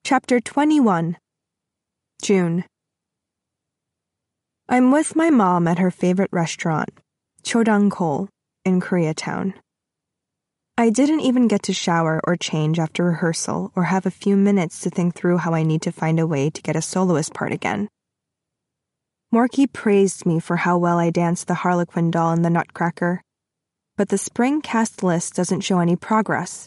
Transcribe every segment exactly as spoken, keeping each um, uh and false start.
Chapter twenty-one. June. I'm with my mom at her favorite restaurant, Chodang-Kol, in Koreatown. I didn't even get to shower or change after rehearsal or have a few minutes to think through how I need to find a way to get a soloist part again. Morky praised me for how well I danced the Harlequin doll in the Nutcracker, but the spring cast list doesn't show any progress.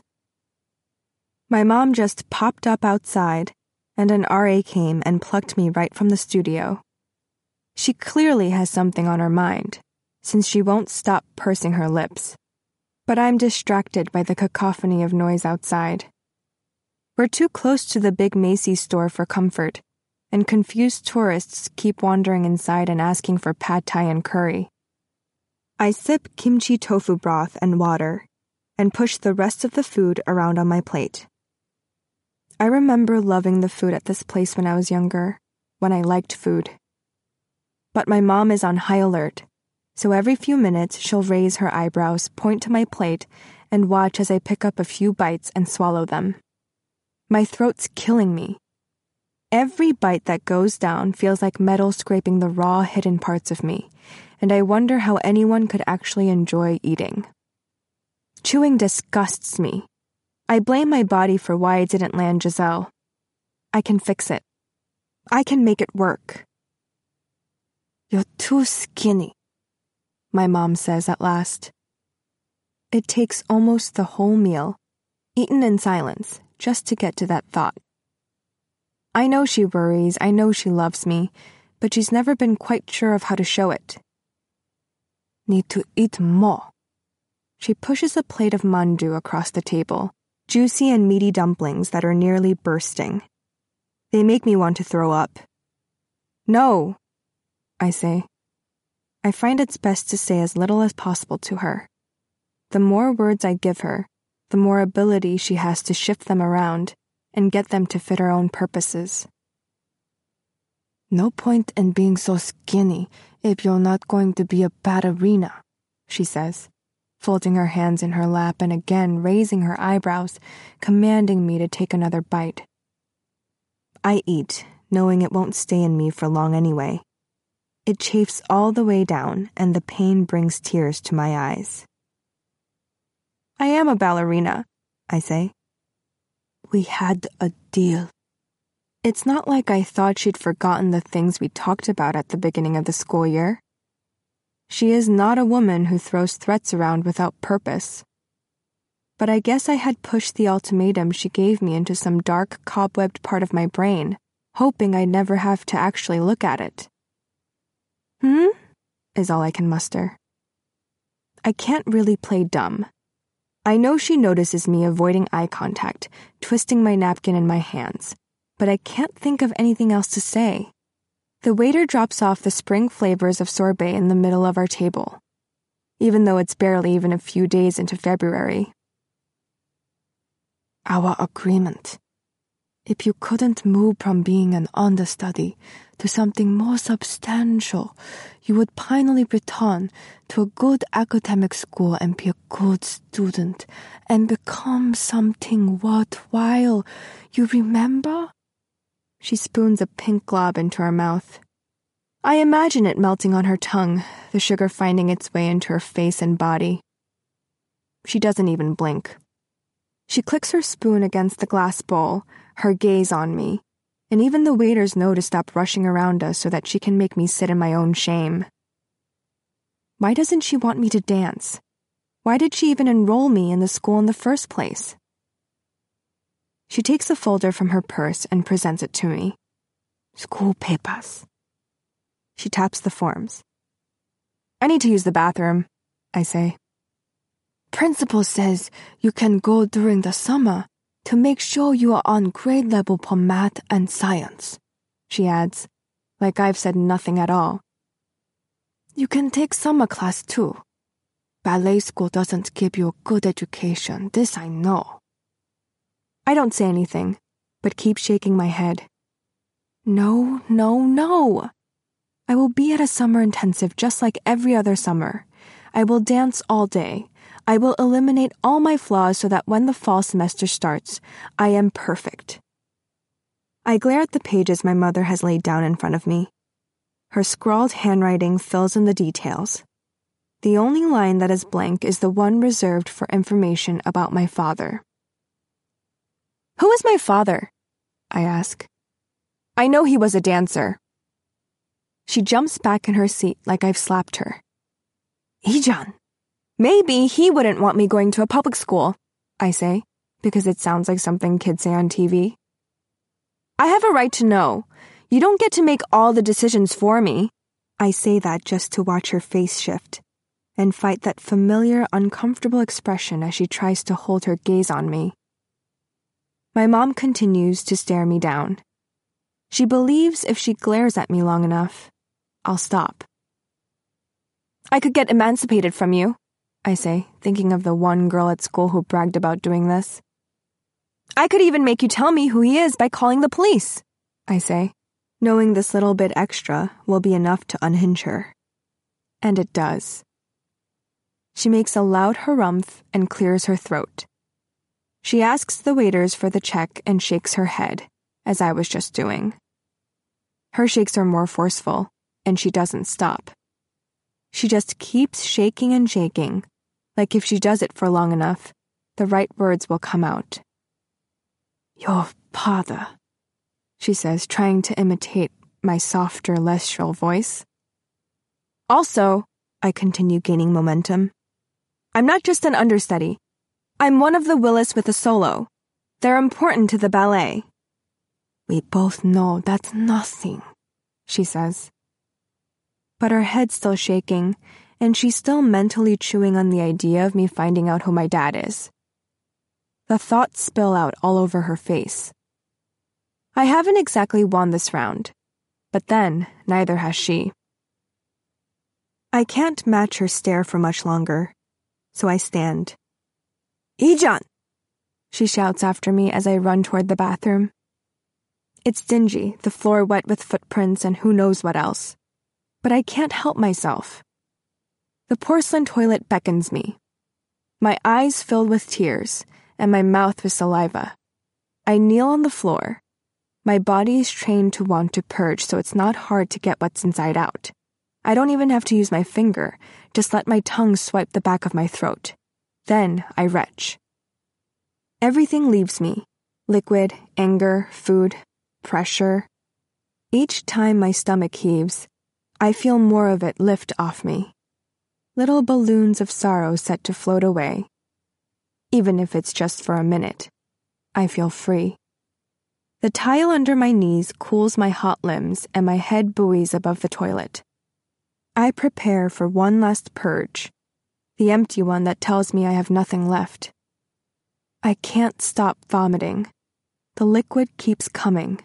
My mom just popped up outside, and an R A came and plucked me right from the studio. She clearly has something on her mind, since she won't stop pursing her lips. But I'm distracted by the cacophony of noise outside. We're too close to the big Macy's store for comfort, and confused tourists keep wandering inside and asking for pad thai and curry. I sip kimchi tofu broth and water, and push the rest of the food around on my plate. I remember loving the food at this place when I was younger, when I liked food. But my mom is on high alert, so every few minutes she'll raise her eyebrows, point to my plate, and watch as I pick up a few bites and swallow them. My throat's killing me. Every bite that goes down feels like metal scraping the raw, hidden parts of me, and I wonder how anyone could actually enjoy eating. Chewing disgusts me. I blame my body for why I didn't land Giselle. I can fix it. I can make it work. You're too skinny, my mom says at last. It takes almost the whole meal, eaten in silence, just to get to that thought. I know she worries, I know she loves me, but she's never been quite sure of how to show it. Need to eat more. She pushes a plate of mandu across the table, juicy and meaty dumplings that are nearly bursting. They make me want to throw up. No, I say. I find it's best to say as little as possible to her. The more words I give her, the more ability she has to shift them around and get them to fit her own purposes. No point in being so skinny if you're not going to be a ballerina, she says, folding her hands in her lap and again raising her eyebrows, commanding me to take another bite. I eat, knowing it won't stay in me for long anyway. It chafes all the way down, and the pain brings tears to my eyes. I am a ballerina, I say. We had a deal. It's not like I thought she'd forgotten the things we talked about at the beginning of the school year. She is not a woman who throws threats around without purpose. But I guess I had pushed the ultimatum she gave me into some dark, cobwebbed part of my brain, hoping I'd never have to actually look at it. Hmm? Is all I can muster. I can't really play dumb. I know she notices me avoiding eye contact, twisting my napkin in my hands, but I can't think of anything else to say. The waiter drops off the spring flavors of sorbet in the middle of our table, even though it's barely even a few days into February. Our agreement. If you couldn't move from being an understudy to something more substantial, you would finally return to a good academic school and be a good student and become something worthwhile. You remember? She spoons a pink glob into her mouth. I imagine it melting on her tongue, the sugar finding its way into her face and body. She doesn't even blink. She clicks her spoon against the glass bowl, her gaze on me, and even the waiters know to stop rushing around us so that she can make me sit in my own shame. Why doesn't she want me to dance? Why did she even enroll me in the school in the first place? She takes a folder from her purse and presents it to me. School papers. She taps the forms. I need to use the bathroom, I say. Principal says you can go during the summer to make sure you are on grade level for math and science, she adds, like I've said nothing at all. You can take summer class too. Ballet school doesn't give you a good education, this I know. I don't say anything, but keep shaking my head. No, no, no. I will be at a summer intensive just like every other summer. I will dance all day. I will eliminate all my flaws so that when the fall semester starts, I am perfect. I glare at the pages my mother has laid down in front of me. Her scrawled handwriting fills in the details. The only line that is blank is the one reserved for information about my father. "Who is my father?" I ask. "I know he was a dancer." She jumps back in her seat like I've slapped her. "Ijan, maybe he wouldn't want me going to a public school," I say, because it sounds like something kids say on T V. "I have a right to know. You don't get to make all the decisions for me." I say that just to watch her face shift and fight that familiar, uncomfortable expression as she tries to hold her gaze on me. My mom continues to stare me down. She believes if she glares at me long enough, I'll stop. "I could get emancipated from you," I say, thinking of the one girl at school who bragged about doing this. "I could even make you tell me who he is by calling the police," I say, knowing this little bit extra will be enough to unhinge her. And it does. She makes a loud harumph and clears her throat. She asks the waiters for the check and shakes her head, as I was just doing. Her shakes are more forceful, and she doesn't stop. She just keeps shaking and shaking, like if she does it for long enough, the right words will come out. "Your father," she says, trying to imitate my softer, less shrill voice. "Also," I continue gaining momentum, "I'm not just an understudy. I'm one of the Willis with a solo. They're important to the ballet." "We both know that's nothing," she says. But her head's still shaking, and she's still mentally chewing on the idea of me finding out who my dad is. The thoughts spill out all over her face. I haven't exactly won this round, but then neither has she. I can't match her stare for much longer, so I stand. "Ijan!" she shouts after me as I run toward the bathroom. It's dingy, the floor wet with footprints and who knows what else. But I can't help myself. The porcelain toilet beckons me. My eyes filled with tears, and my mouth with saliva. I kneel on the floor. My body is trained to want to purge, so it's not hard to get what's inside out. I don't even have to use my finger, just let my tongue swipe the back of my throat. Then I retch. Everything leaves me. Liquid, anger, food, pressure. Each time my stomach heaves, I feel more of it lift off me. Little balloons of sorrow set to float away. Even if it's just for a minute, I feel free. The tile under my knees cools my hot limbs and my head buoys above the toilet. I prepare for one last purge, the empty one that tells me I have nothing left. I can't stop vomiting. The liquid keeps coming.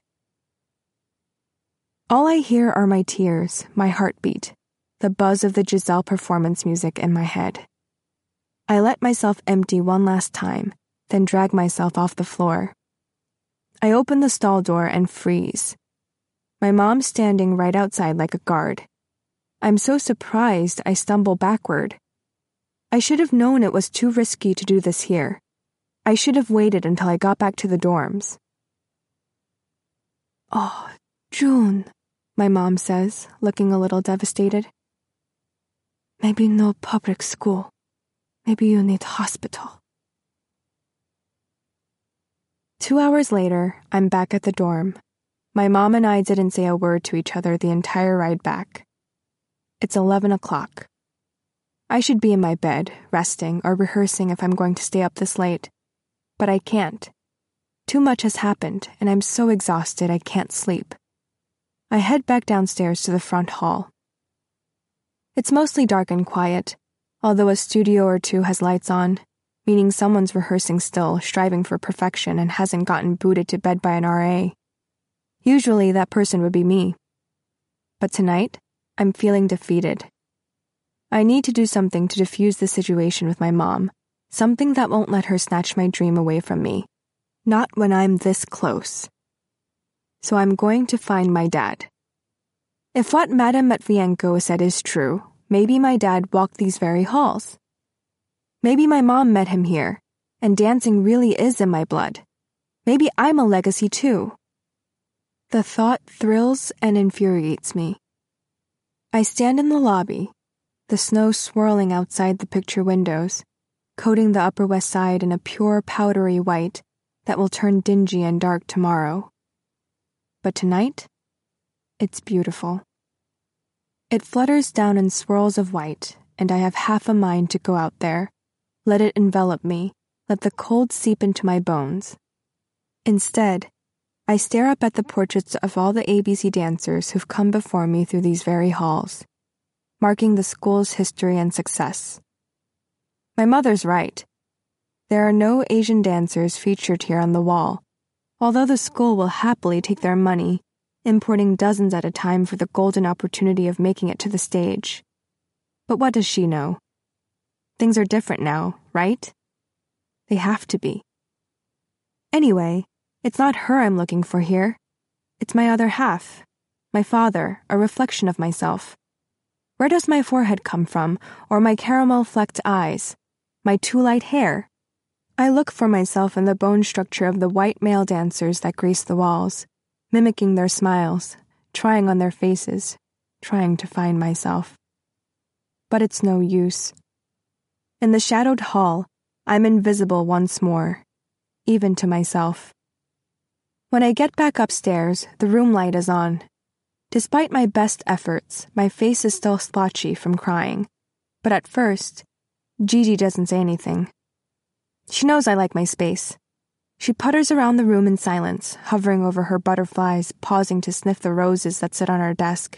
All I hear are my tears, my heartbeat, the buzz of the Giselle performance music in my head. I let myself empty one last time, then drag myself off the floor. I open the stall door and freeze. My mom's standing right outside like a guard. I'm so surprised I stumble backward. I should have known it was too risky to do this here. I should have waited until I got back to the dorms. "Oh, June," my mom says, looking a little devastated. "Maybe no public school. Maybe you need hospital." Two hours later, I'm back at the dorm. My mom and I didn't say a word to each other the entire ride back. It's eleven o'clock. I should be in my bed, resting or rehearsing if I'm going to stay up this late. But I can't. Too much has happened, and I'm so exhausted I can't sleep. I head back downstairs to the front hall. It's mostly dark and quiet, although a studio or two has lights on, meaning someone's rehearsing still, striving for perfection, and hasn't gotten booted to bed by an R A. Usually that person would be me. But tonight, I'm feeling defeated. I need to do something to diffuse the situation with my mom, something that won't let her snatch my dream away from me. Not when I'm this close. So I'm going to find my dad. If what Madame Matvienko said is true, maybe my dad walked these very halls. Maybe my mom met him here, and dancing really is in my blood. Maybe I'm a legacy too. The thought thrills and infuriates me. I stand in the lobby, the snow swirling outside the picture windows, coating the Upper West Side in a pure powdery white that will turn dingy and dark tomorrow. But tonight, it's beautiful. It flutters down in swirls of white, and I have half a mind to go out there, let it envelop me, let the cold seep into my bones. Instead, I stare up at the portraits of all the A B C dancers who've come before me through these very halls, marking the school's history and success. My mother's right. There are no Asian dancers featured here on the wall, although the school will happily take their money, importing dozens at a time for the golden opportunity of making it to the stage. But what does she know? Things are different now, right? They have to be. Anyway, it's not her I'm looking for here. It's my other half, my father, a reflection of myself. Where does my forehead come from, or my caramel-flecked eyes, my too light hair? I look for myself in the bone structure of the white male dancers that grace the walls, mimicking their smiles, trying on their faces, trying to find myself. But it's no use. In the shadowed hall, I'm invisible once more, even to myself. When I get back upstairs, the room light is on. Despite my best efforts, my face is still splotchy from crying. But at first, Gigi doesn't say anything. She knows I like my space. She putters around the room in silence, hovering over her butterflies, pausing to sniff the roses that sit on her desk.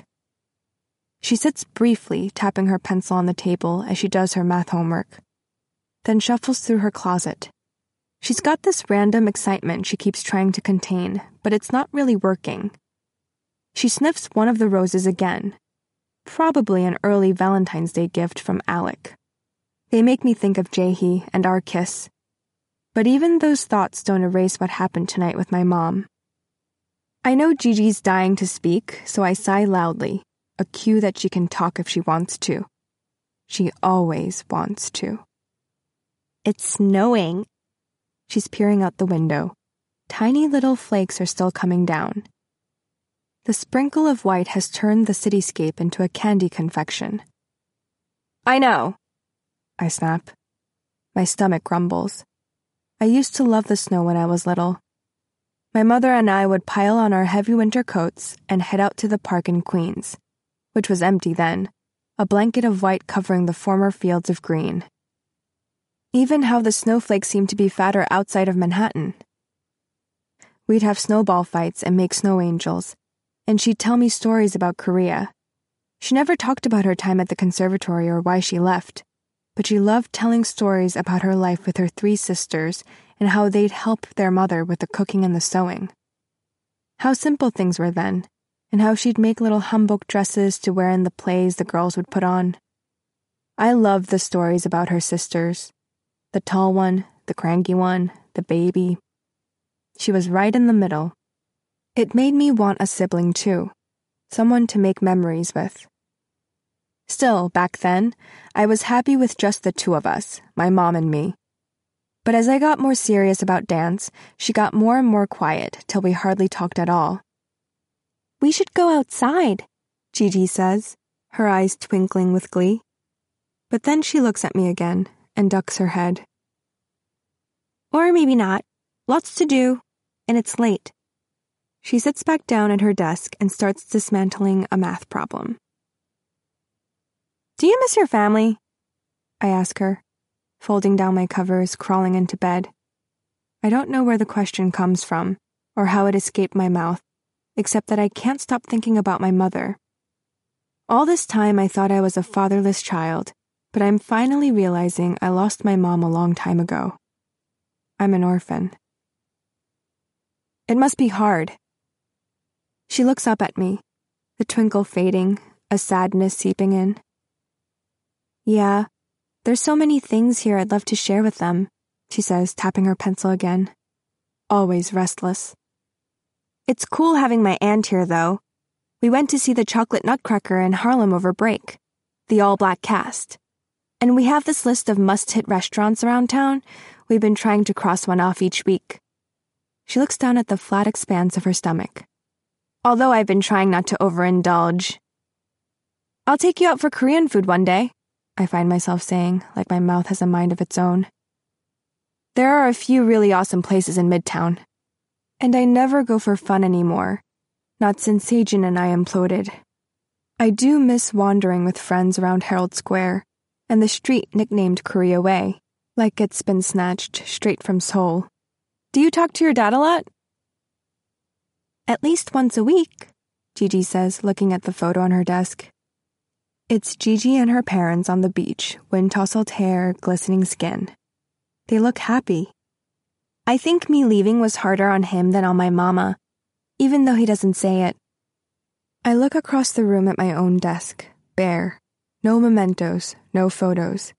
She sits briefly, tapping her pencil on the table as she does her math homework, then shuffles through her closet. She's got this random excitement she keeps trying to contain, but it's not really working. She sniffs one of the roses again, probably an early Valentine's Day gift from Alec. They make me think of Jaehee and our kiss. But even those thoughts don't erase what happened tonight with my mom. I know Gigi's dying to speak, so I sigh loudly, a cue that she can talk if she wants to. She always wants to. It's snowing. She's peering out the window. Tiny little flakes are still coming down. The sprinkle of white has turned the cityscape into a candy confection. I know, I snap. My stomach grumbles. I used to love the snow when I was little. My mother and I would pile on our heavy winter coats and head out to the park in Queens, which was empty then, a blanket of white covering the former fields of green. Even how the snowflakes seemed to be fatter outside of Manhattan. We'd have snowball fights and make snow angels, and she'd tell me stories about Korea. She never talked about her time at the conservatory or why she left, but she loved telling stories about her life with her three sisters and how they'd help their mother with the cooking and the sewing. How simple things were then, and how she'd make little hanbok dresses to wear in the plays the girls would put on. I loved the stories about her sisters. The tall one, the cranky one, the baby. She was right in the middle. It made me want a sibling too, someone to make memories with. Still, back then, I was happy with just the two of us, my mom and me. But as I got more serious about dance, she got more and more quiet till we hardly talked at all. We should go outside, Gigi says, her eyes twinkling with glee. But then she looks at me again and ducks her head. Or maybe not. Lots to do, and it's late. She sits back down at her desk and starts dismantling a math problem. Do you miss your family? I ask her, folding down my covers, crawling into bed. I don't know where the question comes from, or how it escaped my mouth, except that I can't stop thinking about my mother. All this time I thought I was a fatherless child, but I'm finally realizing I lost my mom a long time ago. I'm an orphan. It must be hard. She looks up at me, the twinkle fading, a sadness seeping in. Yeah, there's so many things here I'd love to share with them, she says, tapping her pencil again. Always restless. It's cool having my aunt here, though. We went to see the Chocolate Nutcracker in Harlem over break, the all-black cast. And we have this list of must-hit restaurants around town. We've been trying to cross one off each week. She looks down at the flat expanse of her stomach. although I've been trying not to overindulge. I'll take you out for Korean food one day, I find myself saying, like my mouth has a mind of its own. There are a few really awesome places in Midtown. And I never go for fun anymore, not since Seijin and I imploded. I do miss wandering with friends around Herald Square and the street nicknamed Korea Way, like it's been snatched straight from Seoul. Do you talk to your dad a lot? At least once a week, Gigi says, looking at the photo on her desk. It's Gigi and her parents on the beach, wind-tousled hair, glistening skin. They look happy. I think me leaving was harder on him than on my mama, even though he doesn't say it. I look across the room at my own desk, bare. No mementos, no photos.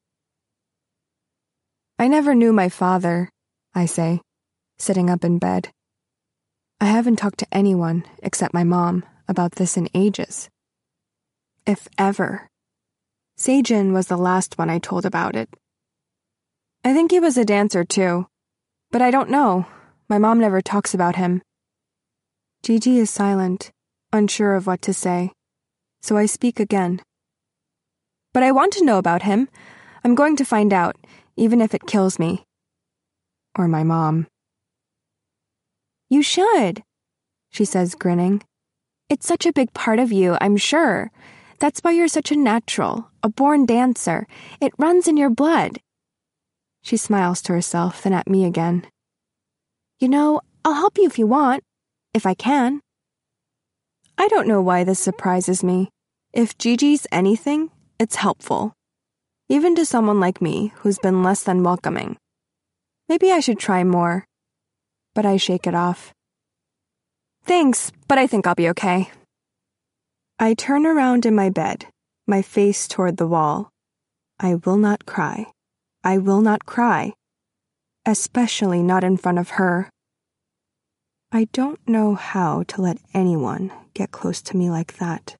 I never knew my father, I say, sitting up in bed. I haven't talked to anyone, except my mom, about this in ages. If ever. Seijin was the last one I told about it. I think he was a dancer too, but I don't know. My mom never talks about him. Gigi is silent, unsure of what to say, so I speak again. But I want to know about him. I'm going to find out, even if it kills me. Or my mom. You should, she says, grinning. It's such a big part of you, I'm sure. That's why you're such a natural, a born dancer. It runs in your blood. She smiles to herself, then at me again. You know, I'll help you if you want, if I can. I don't know why this surprises me. If Gigi's anything, it's helpful. Even to someone like me, who's been less than welcoming. Maybe I should try more. But I shake it off. Thanks, but I think I'll be okay. I turn around in my bed, my face toward the wall. I will not cry. I will not cry. Especially not in front of her. I don't know how to let anyone get close to me like that.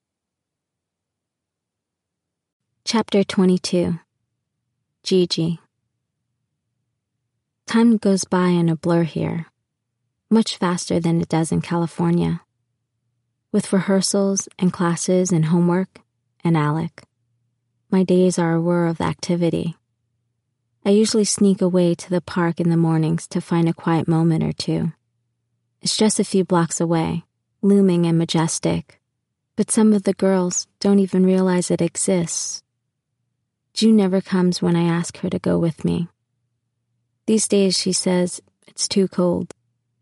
Chapter twenty-two. Gigi. Time goes by in a blur here, much faster than it does in California. With rehearsals and classes and homework and Alec, my days are a whir of activity. I usually sneak away to the park in the mornings to find a quiet moment or two. It's just a few blocks away, looming and majestic, but some of the girls don't even realize it exists. June never comes when I ask her to go with me. These days, she says, it's too cold.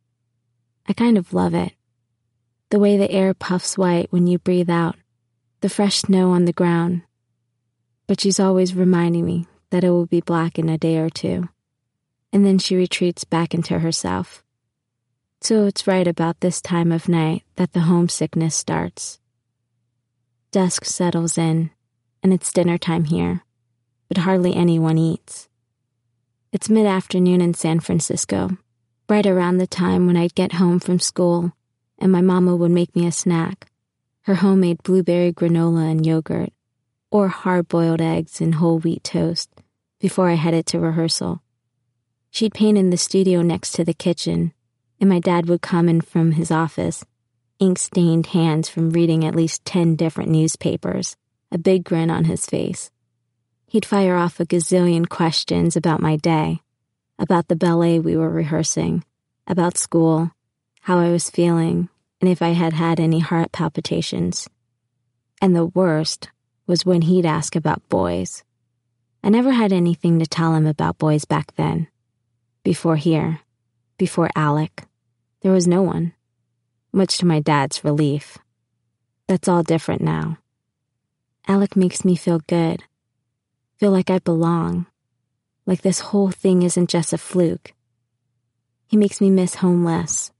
I kind of love it. The way the air puffs white when you breathe out, the fresh snow on the ground. But she's always reminding me that it will be black in a day or two. And then she retreats back into herself. So it's right about this time of night that the homesickness starts. Dusk settles in, and it's dinner time here, but hardly anyone eats. It's mid-afternoon in San Francisco, right around the time when I'd get home from school, and my mama would make me a snack, her homemade blueberry granola and yogurt, or hard-boiled eggs and whole wheat toast, before I headed to rehearsal. She'd paint in the studio next to the kitchen, and my dad would come in from his office, ink-stained hands from reading at least ten different newspapers, a big grin on his face. He'd fire off a gazillion questions about my day, about the ballet we were rehearsing, about school, how I was feeling, and if I had had any heart palpitations. And the worst was when he'd ask about boys. I never had anything to tell him about boys back then. Before here, before Alec, there was no one, much to my dad's relief. That's all different now. Alec makes me feel good, feel like I belong, like this whole thing isn't just a fluke. He makes me miss home less.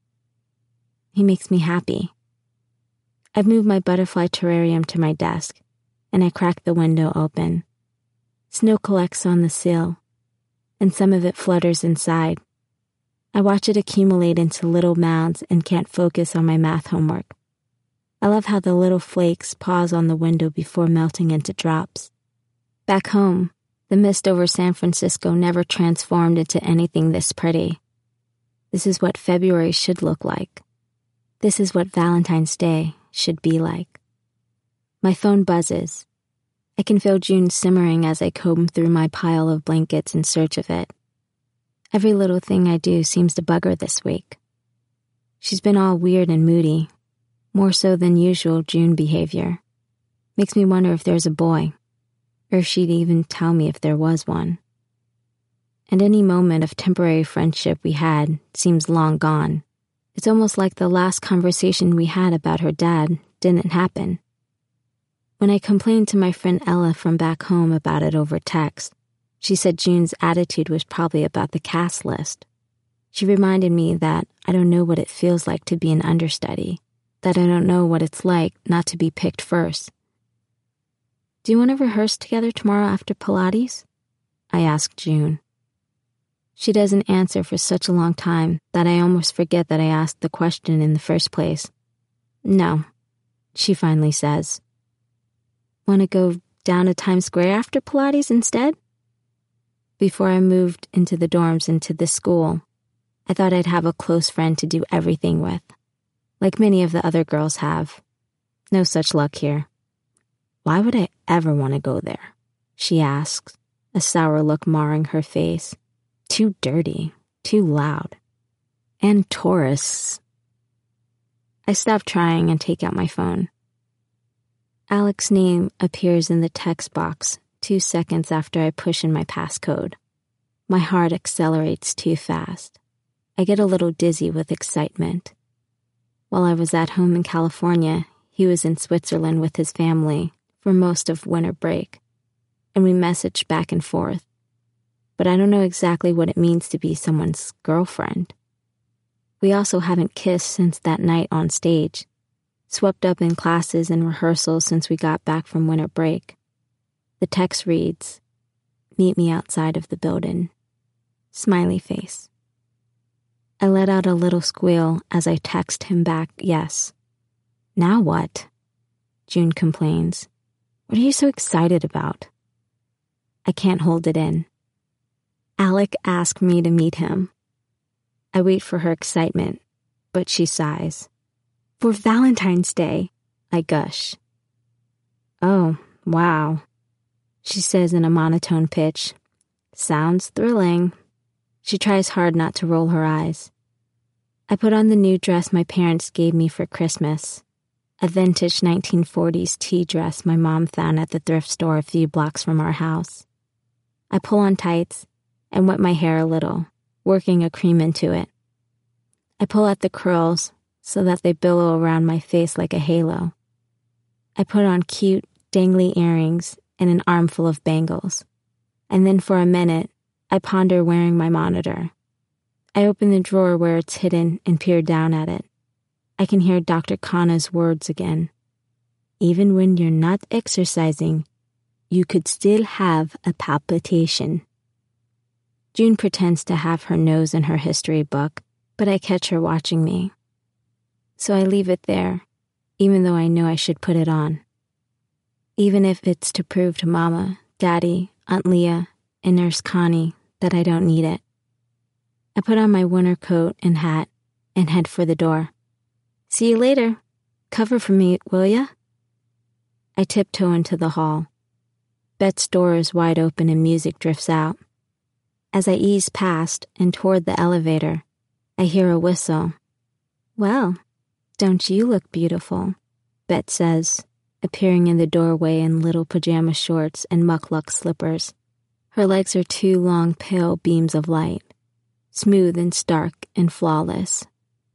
He makes me happy. I've moved my butterfly terrarium to my desk, and I crack the window open. Snow collects on the sill, and some of it flutters inside. I watch it accumulate into little mounds and can't focus on my math homework. I love how the little flakes pause on the window before melting into drops. Back home, the mist over San Francisco never transformed into anything this pretty. This is what February should look like. This is what Valentine's Day should be like. My phone buzzes. I can feel June simmering as I comb through my pile of blankets in search of it. Every little thing I do seems to bug her this week. She's been all weird and moody, more so than usual June behavior. Makes me wonder if there's a boy, or if she'd even tell me if there was one. And any moment of temporary friendship we had seems long gone. It's almost like the last conversation we had about her dad didn't happen. When I complained to my friend Ella from back home about it over text, she said June's attitude was probably about the cast list. She reminded me that I don't know what it feels like to be an understudy, that I don't know what it's like not to be picked first. Do you want to rehearse together tomorrow after Pilates? I asked June. She doesn't answer for such a long time that I almost forget that I asked the question in the first place. No, she finally says. Want to go down to Times Square after Pilates instead? Before I moved into the dorms into this school, I thought I'd have a close friend to do everything with, like many of the other girls have. No such luck here. Why would I ever want to go there? She asks, a sour look marring her face. Too dirty, too loud. And tourists. I stop trying and take out my phone. Alec's name appears in the text box two seconds after I push in my passcode. My heart accelerates too fast. I get a little dizzy with excitement. While I was at home in California, he was in Switzerland with his family for most of winter break, and we messaged back and forth. But I don't know exactly what it means to be someone's girlfriend. We also haven't kissed since that night on stage, swept up in classes and rehearsals since we got back from winter break. The text reads, "Meet me outside of the building." Smiley face. I let out a little squeal as I text him back, yes. Now what? June complains. What are you so excited about? I can't hold it in. Alec asked me to meet him. I wait for her excitement, but she sighs. For Valentine's Day, I gush. Oh, wow, she says in a monotone pitch. Sounds thrilling. She tries hard not to roll her eyes. I put on the new dress my parents gave me for Christmas, a vintage nineteen forties tea dress my mom found at the thrift store a few blocks from our house. I pull on tights and wet my hair a little, working a cream into it. I pull out the curls so that they billow around my face like a halo. I put on cute, dangly earrings and an armful of bangles. And then for a minute, I ponder wearing my monitor. I open the drawer where it's hidden and peer down at it. I can hear Doctor Khanna's words again. Even when you're not exercising, you could still have a palpitation. June pretends to have her nose in her history book, but I catch her watching me. So I leave it there, even though I know I should put it on. Even if it's to prove to Mama, Daddy, Aunt Leah, and Nurse Connie that I don't need it. I put on my winter coat and hat and head for the door. See you later. Cover for me, will ya? I tiptoe into the hall. Bet's door is wide open and music drifts out. As I ease past and toward the elevator, I hear a whistle. Well, don't you look beautiful, Bet says, appearing in the doorway in little pajama shorts and muckluck slippers. Her legs are two long, pale beams of light, smooth and stark and flawless.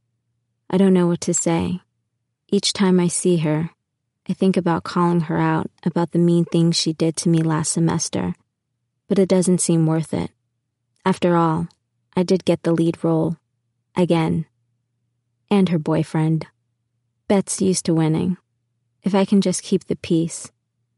I don't know what to say. Each time I see her, I think about calling her out about the mean things she did to me last semester, but it doesn't seem worth it. After all, I did get the lead role. Again. And her boyfriend. Bet's used to winning. If I can just keep the peace.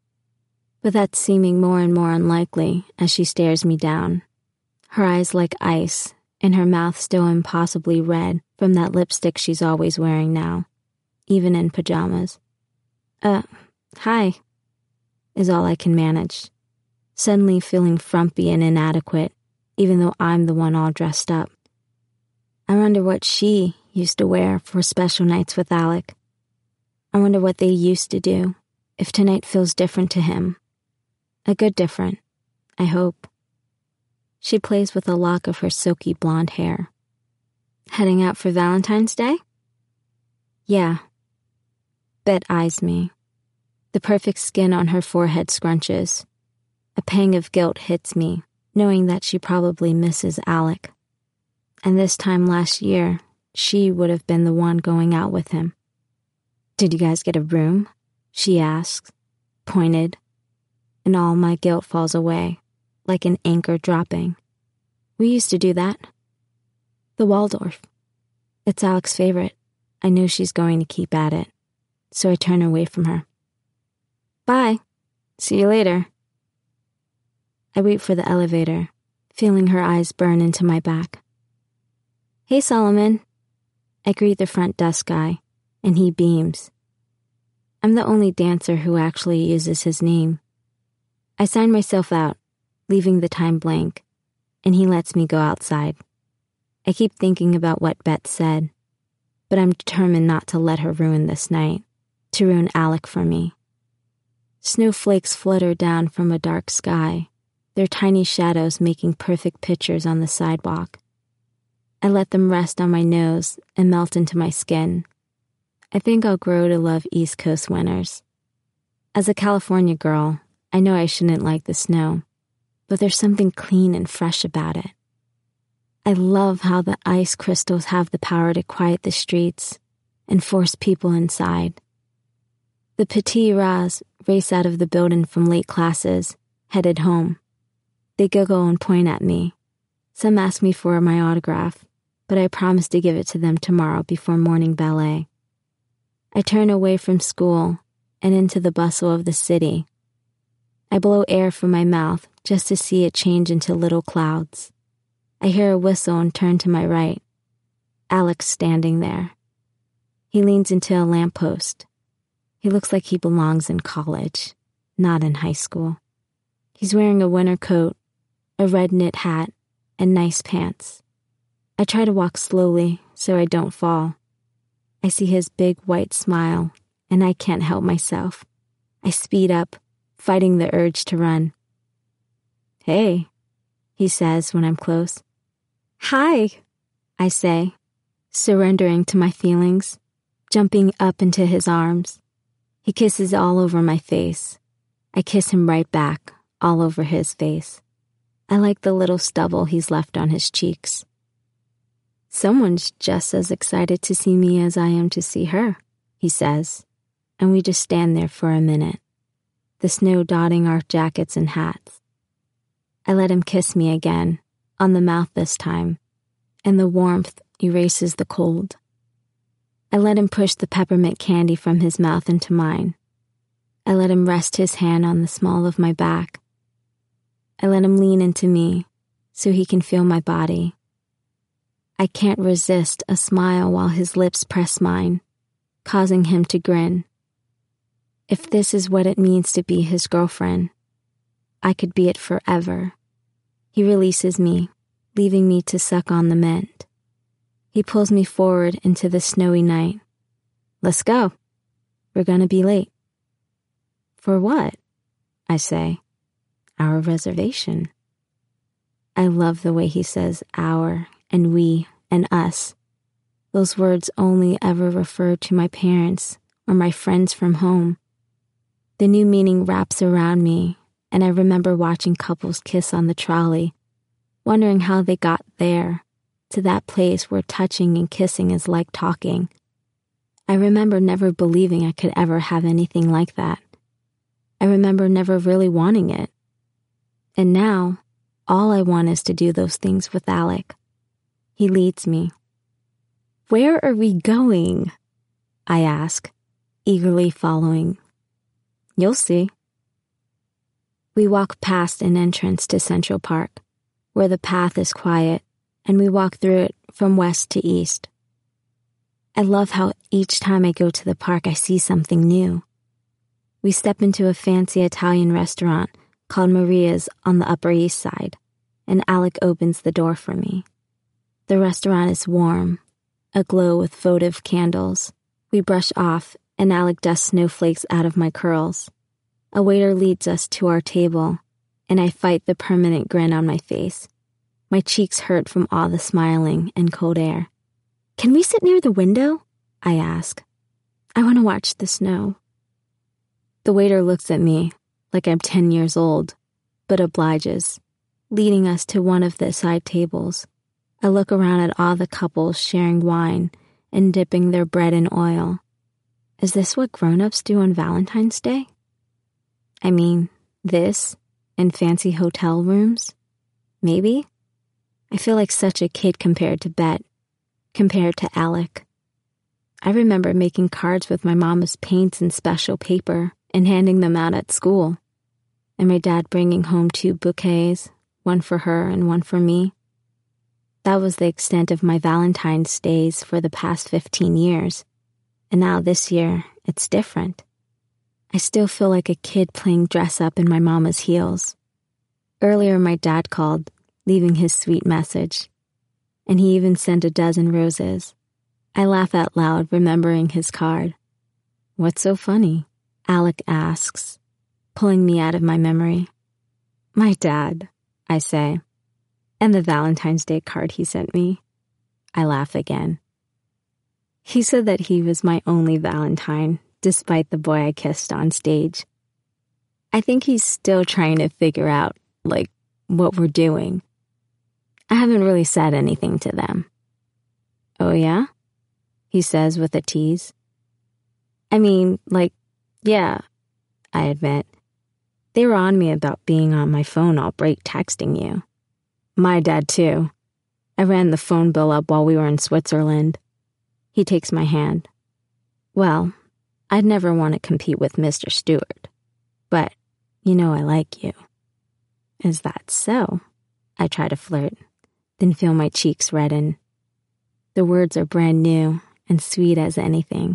But that's seeming more and more unlikely as she stares me down. Her eyes like ice, and her mouth still impossibly red from that lipstick she's always wearing now, even in pajamas. Uh, hi, is all I can manage, suddenly feeling frumpy and inadequate, even though I'm the one all dressed up. I wonder what she used to wear for special nights with Alec. I wonder what they used to do, if tonight feels different to him. A good different, I hope. She plays with a lock of her silky blonde hair. Heading out for Valentine's Day? Yeah. Bet eyes me. The perfect skin on her forehead scrunches. A pang of guilt hits me, knowing that she probably misses Alec. And this time last year, she would have been the one going out with him. Did you guys get a room? She asks, pointed, and all my guilt falls away, like an anchor dropping. We used to do that. The Waldorf. It's Alec's favorite. I know she's going to keep at it, so I turn away from her. Bye. See you later. I wait for the elevator, feeling her eyes burn into my back. Hey, Solomon. I greet the front desk guy, and he beams. I'm the only dancer who actually uses his name. I sign myself out, leaving the time blank, and he lets me go outside. I keep thinking about what Beth said, but I'm determined not to let her ruin this night, to ruin Alec for me. Snowflakes flutter down from a dark sky, their tiny shadows making perfect pictures on the sidewalk. I let them rest on my nose and melt into my skin. I think I'll grow to love East Coast winters. As a California girl, I know I shouldn't like the snow, but there's something clean and fresh about it. I love how the ice crystals have the power to quiet the streets and force people inside. The Petit Ras race out of the building from late classes, headed home. They giggle and point at me. Some ask me for my autograph, but I promise to give it to them tomorrow before morning ballet. I turn away from school and into the bustle of the city. I blow air from my mouth just to see it change into little clouds. I hear a whistle and turn to my right. Alec's standing there. He leans into a lamppost. He looks like he belongs in college, not in high school. He's wearing a winter coat, a red knit hat, and nice pants. I try to walk slowly so I don't fall. I see his big white smile, and I can't help myself. I speed up, fighting the urge to run. Hey, he says when I'm close. Hi, I say, surrendering to my feelings, jumping up into his arms. He kisses all over my face. I kiss him right back, all over his face. I like the little stubble he's left on his cheeks. Someone's just as excited to see me as I am to see her, he says, and we just stand there for a minute, the snow dotting our jackets and hats. I let him kiss me again, on the mouth this time, and the warmth erases the cold. I let him push the peppermint candy from his mouth into mine. I let him rest his hand on the small of my back. I let him lean into me so he can feel my body. I can't resist a smile while his lips press mine, causing him to grin. If this is what it means to be his girlfriend, I could be it forever. He releases me, leaving me to suck on the mint. He pulls me forward into the snowy night. Let's go. We're gonna be late. For what? I say. Our reservation. I love the way he says our and we and us. Those words only ever refer to my parents or my friends from home. The new meaning wraps around me, and I remember watching couples kiss on the trolley, wondering how they got there, to that place where touching and kissing is like talking. I remember never believing I could ever have anything like that. I remember never really wanting it. And now, all I want is to do those things with Alec. He leads me. Where are we going? I ask, eagerly following. You'll see. We walk past an entrance to Central Park, where the path is quiet, and we walk through it from west to east. I love how each time I go to the park I see something new. We step into a fancy Italian restaurant called Maria's on the Upper East Side, and Alec opens the door for me. The restaurant is warm, aglow with votive candles. We brush off, and Alec dusts snowflakes out of my curls. A waiter leads us to our table, and I fight the permanent grin on my face. My cheeks hurt from all the smiling and cold air. "Can we sit near the window?" I ask. "I want to watch the snow." The waiter looks at me like I'm ten years old, but obliges, leading us to one of the side tables. I look around at all the couples sharing wine and dipping their bread in oil. Is this what grown-ups do on Valentine's Day? I mean, this and fancy hotel rooms? Maybe? I feel like such a kid compared to Bet, compared to Alec. I remember making cards with my mama's paints and special paper and handing them out at school, and my dad bringing home two bouquets, one for her and one for me. That was the extent of my Valentine's days for the past fifteen years, and now this year, it's different. I still feel like a kid playing dress-up in my mama's heels. Earlier, my dad called, leaving his sweet message, and he even sent a dozen roses. I laugh out loud, remembering his card. "What's so funny?" Alec asks, pulling me out of my memory. "My dad," I say, "and the Valentine's Day card he sent me." I laugh again. He said that he was my only Valentine, despite the boy I kissed on stage. I think he's still trying to figure out, like, what we're doing. I haven't really said anything to them. "Oh, yeah?" he says with a tease. I mean, like, yeah, I admit. They were on me about being on my phone all break texting you. My dad, too. I ran the phone bill up while we were in Switzerland. He takes my hand. Well, I'd never want to compete with Mister Stewart, but you know I like you. Is that so? I try to flirt, then feel my cheeks redden. The words are brand new and sweet as anything.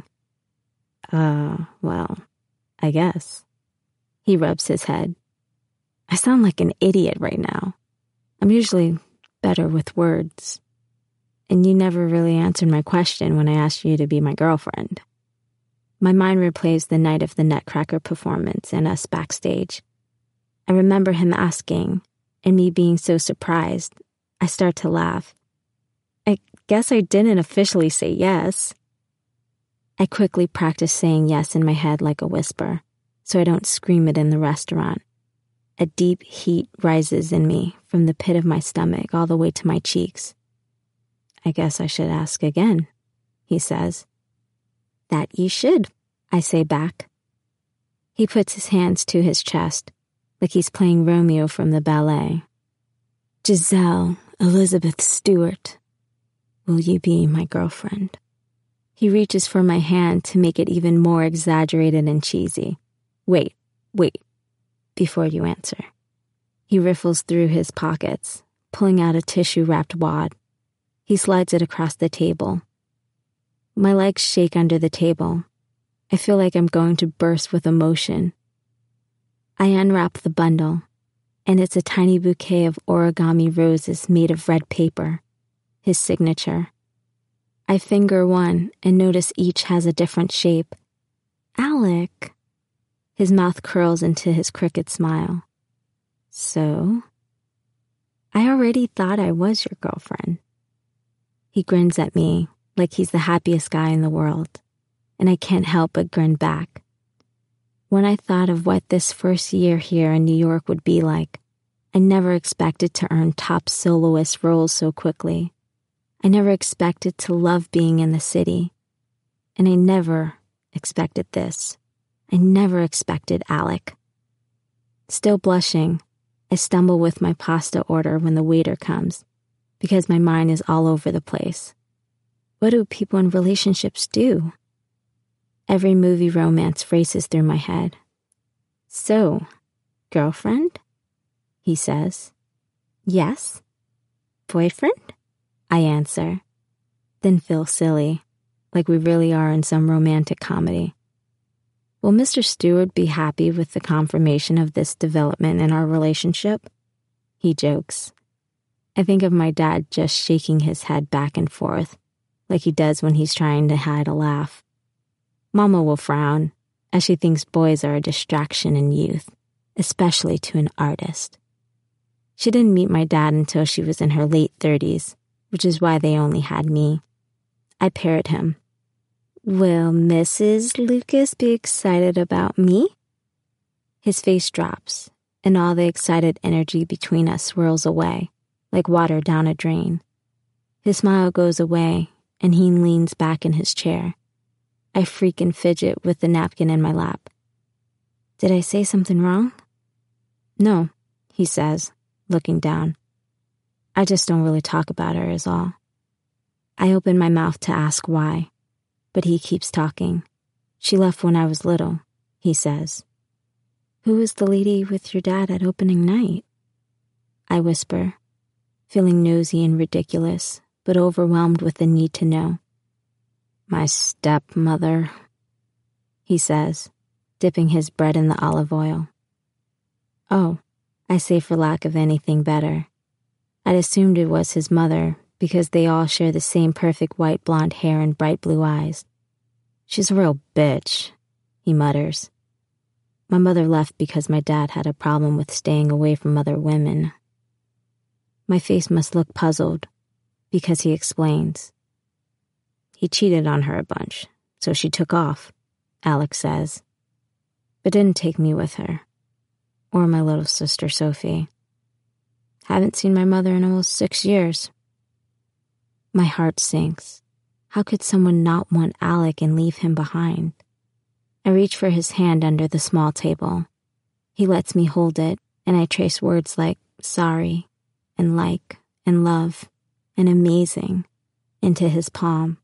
Uh, well, I guess. He rubs his head. I sound like an idiot right now. I'm usually better with words. And you never really answered my question when I asked you to be my girlfriend. My mind replays the night of the Nutcracker performance and us backstage. I remember him asking, and me being so surprised, I start to laugh. I guess I didn't officially say yes. I quickly practice saying yes in my head like a whisper, so I don't scream it in the restaurant. A deep heat rises in me from the pit of my stomach all the way to my cheeks. I guess I should ask again, he says. That you should, I say back. He puts his hands to his chest, like he's playing Romeo from the ballet. Giselle Elizabeth Stewart, will you be my girlfriend? He reaches for my hand to make it even more exaggerated and cheesy. Wait, wait, before you answer. He riffles through his pockets, pulling out a tissue-wrapped wad. He slides it across the table. My legs shake under the table. I feel like I'm going to burst with emotion. I unwrap the bundle, and it's a tiny bouquet of origami roses made of red paper, his signature. I finger one and notice each has a different shape. Alec. His mouth curls into his crooked smile. So? I already thought I was your girlfriend. He grins at me like he's the happiest guy in the world, and I can't help but grin back. When I thought of what this first year here in New York would be like, I never expected to earn top soloist roles so quickly. I never expected to love being in the city. And I never expected this. I never expected Alec. Still blushing, I stumble with my pasta order when the waiter comes, because my mind is all over the place. What do people in relationships do? Every movie romance races through my head. So, girlfriend? He says. Yes. Boyfriend? I answer. Then feel silly, like we really are in some romantic comedy. Will Mister Stewart be happy with the confirmation of this development in our relationship? He jokes. I think of my dad just shaking his head back and forth, like he does when he's trying to hide a laugh. Mama will frown, as she thinks boys are a distraction in youth, especially to an artist. She didn't meet my dad until she was in her late thirties, which is why they only had me. I parrot him. Will Missus Lucas be excited about me? His face drops, and all the excited energy between us swirls away, like water down a drain. His smile goes away, and he leans back in his chair. I freak and fidget with the napkin in my lap. Did I say something wrong? No, he says, looking down. I just don't really talk about her is all. I open my mouth to ask why, but he keeps talking. She left when I was little, he says. Who was the lady with your dad at opening night? I whisper, feeling nosy and ridiculous, but overwhelmed with the need to know. My stepmother, he says, dipping his bread in the olive oil. Oh, I say for lack of anything better. I'd assumed it was his mother because they all share the same perfect white blonde hair and bright blue eyes. She's a real bitch, he mutters. My mother left because my dad had a problem with staying away from other women. My face must look puzzled because he explains. He cheated on her a bunch, so she took off, Alex says, but didn't take me with her, or my little sister Sophie. Haven't seen my mother in almost six years. My heart sinks. How could someone not want Alec and leave him behind? I reach for his hand under the small table. He lets me hold it, and I trace words like sorry, and like, and love, and amazing into his palm.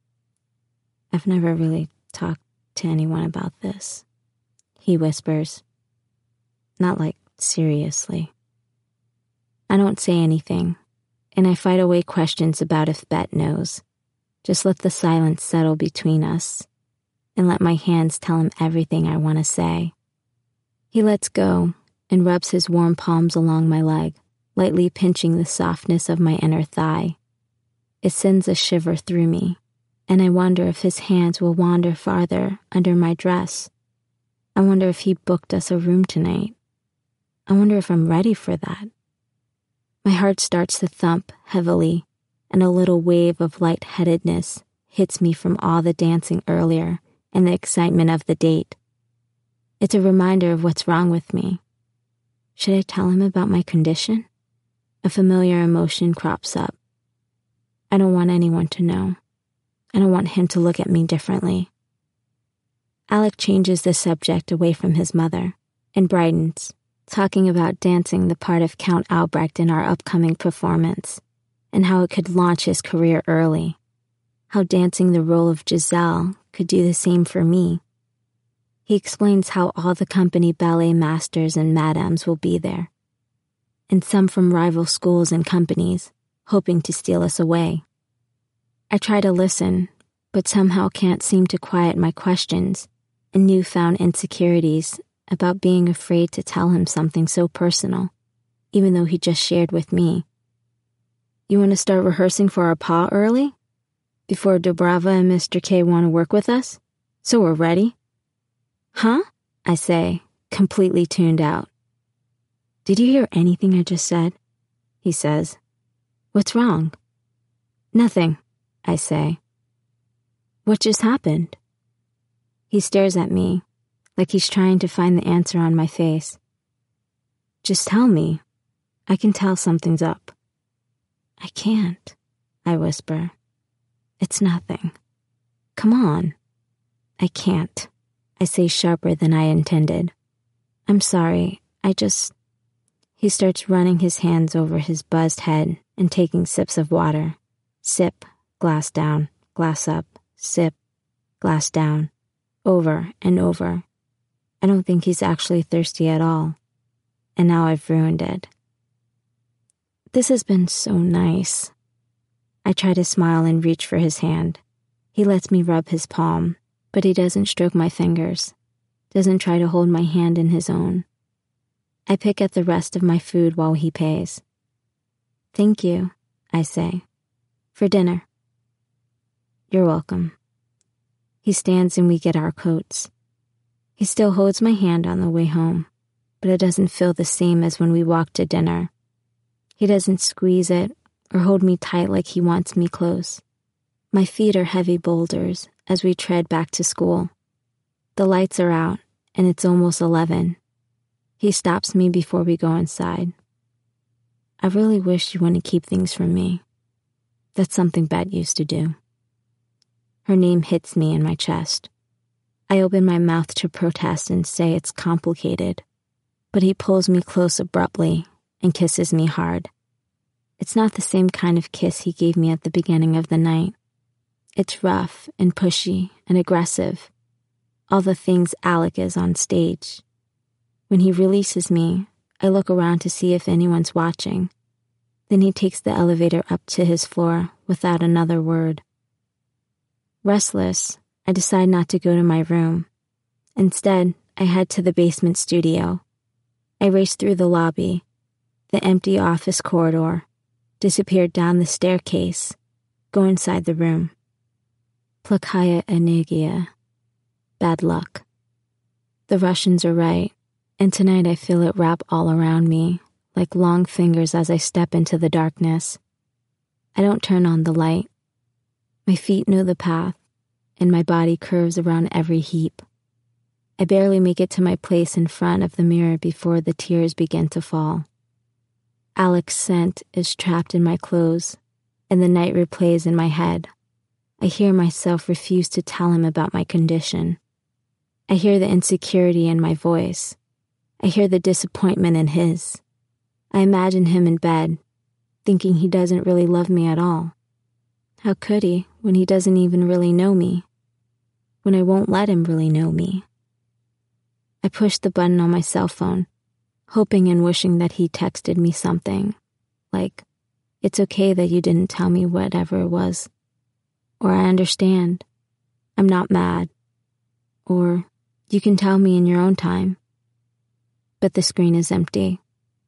I've never really talked to anyone about this, he whispers. Not like seriously. I don't say anything, and I fight away questions about if Bet knows. Just let the silence settle between us, and let my hands tell him everything I want to say. He lets go and rubs his warm palms along my leg, lightly pinching the softness of my inner thigh. It sends a shiver through me, and I wonder if his hands will wander farther under my dress. I wonder if he booked us a room tonight. I wonder if I'm ready for that. My heart starts to thump heavily, and a little wave of lightheadedness hits me from all the dancing earlier and the excitement of the date. It's a reminder of what's wrong with me. Should I tell him about my condition? A familiar emotion crops up. I don't want anyone to know. I don't want him to look at me differently. Alec changes the subject away from his mother and brightens, talking about dancing the part of Count Albrecht in our upcoming performance, and how it could launch his career early, how dancing the role of Giselle could do the same for me. He explains how all the company ballet masters and madams will be there, and some from rival schools and companies, hoping to steal us away. I try to listen, but somehow can't seem to quiet my questions and newfound insecurities about being afraid to tell him something so personal, even though he just shared with me. You want to start rehearsing for our pa early? Before Dubrava and Mister K want to work with us? So we're ready? Huh? I say, completely tuned out. Did you hear anything I just said? He says. What's wrong? Nothing, I say. What just happened? He stares at me, like he's trying to find the answer on my face. Just tell me. I can tell something's up. I can't, I whisper. It's nothing. Come on. I can't, I say sharper than I intended. I'm sorry, I just... He starts running his hands over his buzzed head and taking sips of water. Sip, glass down, glass up, sip, glass down, over and over. I don't think he's actually thirsty at all. And now I've ruined it. This has been so nice. I try to smile and reach for his hand. He lets me rub his palm, but he doesn't stroke my fingers, doesn't try to hold my hand in his own. I pick at the rest of my food while he pays. Thank you, I say. For dinner. You're welcome. He stands and we get our coats. He still holds my hand on the way home, but it doesn't feel the same as when we walk to dinner. He doesn't squeeze it or hold me tight like he wants me close. My feet are heavy boulders as we tread back to school. The lights are out, and it's almost eleven. He stops me before we go inside. I really wish you wouldn't keep things from me. That's something Bet used to do. Her name hits me in my chest. I open my mouth to protest and say it's complicated, but he pulls me close abruptly and kisses me hard. It's not the same kind of kiss he gave me at the beginning of the night. It's rough and pushy and aggressive, all the things Alec is on stage. When he releases me, I look around to see if anyone's watching. Then he takes the elevator up to his floor without another word. Restless, I decide not to go to my room. Instead, I head to the basement studio. I race through the lobby, the empty office corridor, disappear down the staircase, go inside the room. Plakaya Energia. Bad luck. The Russians are right, and tonight I feel it wrap all around me, like long fingers as I step into the darkness. I don't turn on the light. My feet know the path, and my body curves around every heap. I barely make it to my place in front of the mirror before the tears begin to fall. Alec's scent is trapped in my clothes, and the night replays in my head. I hear myself refuse to tell him about my condition. I hear the insecurity in my voice. I hear the disappointment in his. I imagine him in bed, thinking he doesn't really love me at all. How could he when he doesn't even really know me? When I won't let him really know me? I push the button on my cell phone, hoping and wishing that he texted me something, like, "It's okay that you didn't tell me whatever it was," or "I understand, I'm not mad," or "You can tell me in your own time." But the screen is empty.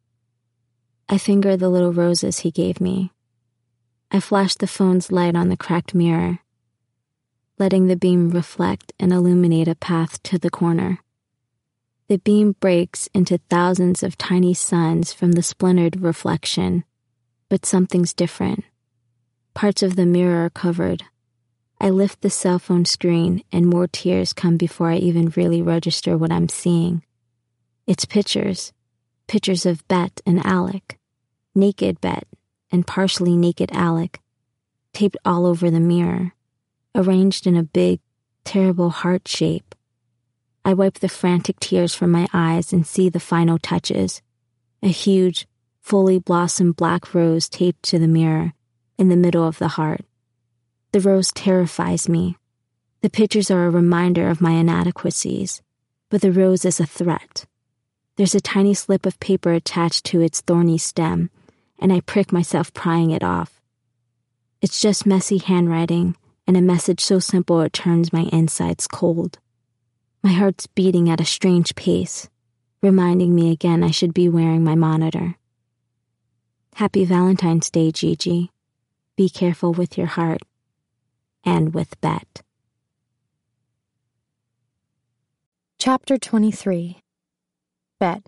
I finger the little roses he gave me. I flash the phone's light on the cracked mirror, letting the beam reflect and illuminate a path to the corner. The beam breaks into thousands of tiny suns from the splintered reflection, but something's different. Parts of the mirror are covered. I lift the cell phone screen and more tears come before I even really register what I'm seeing. It's pictures, pictures of Bet and Alec, naked Bet and partially naked Alec, taped all over the mirror, arranged in a big, terrible heart shape. I wipe the frantic tears from my eyes and see the final touches, a huge, fully blossomed black rose taped to the mirror in the middle of the heart. The rose terrifies me. The pictures are a reminder of my inadequacies, but the rose is a threat. There's a tiny slip of paper attached to its thorny stem, and I prick myself prying it off. It's just messy handwriting and a message so simple it turns my insides cold. My heart's beating at a strange pace, reminding me again I should be wearing my monitor. Happy Valentine's Day, Gigi. Be careful with your heart. And with Bet. Chapter twenty-three. Bet.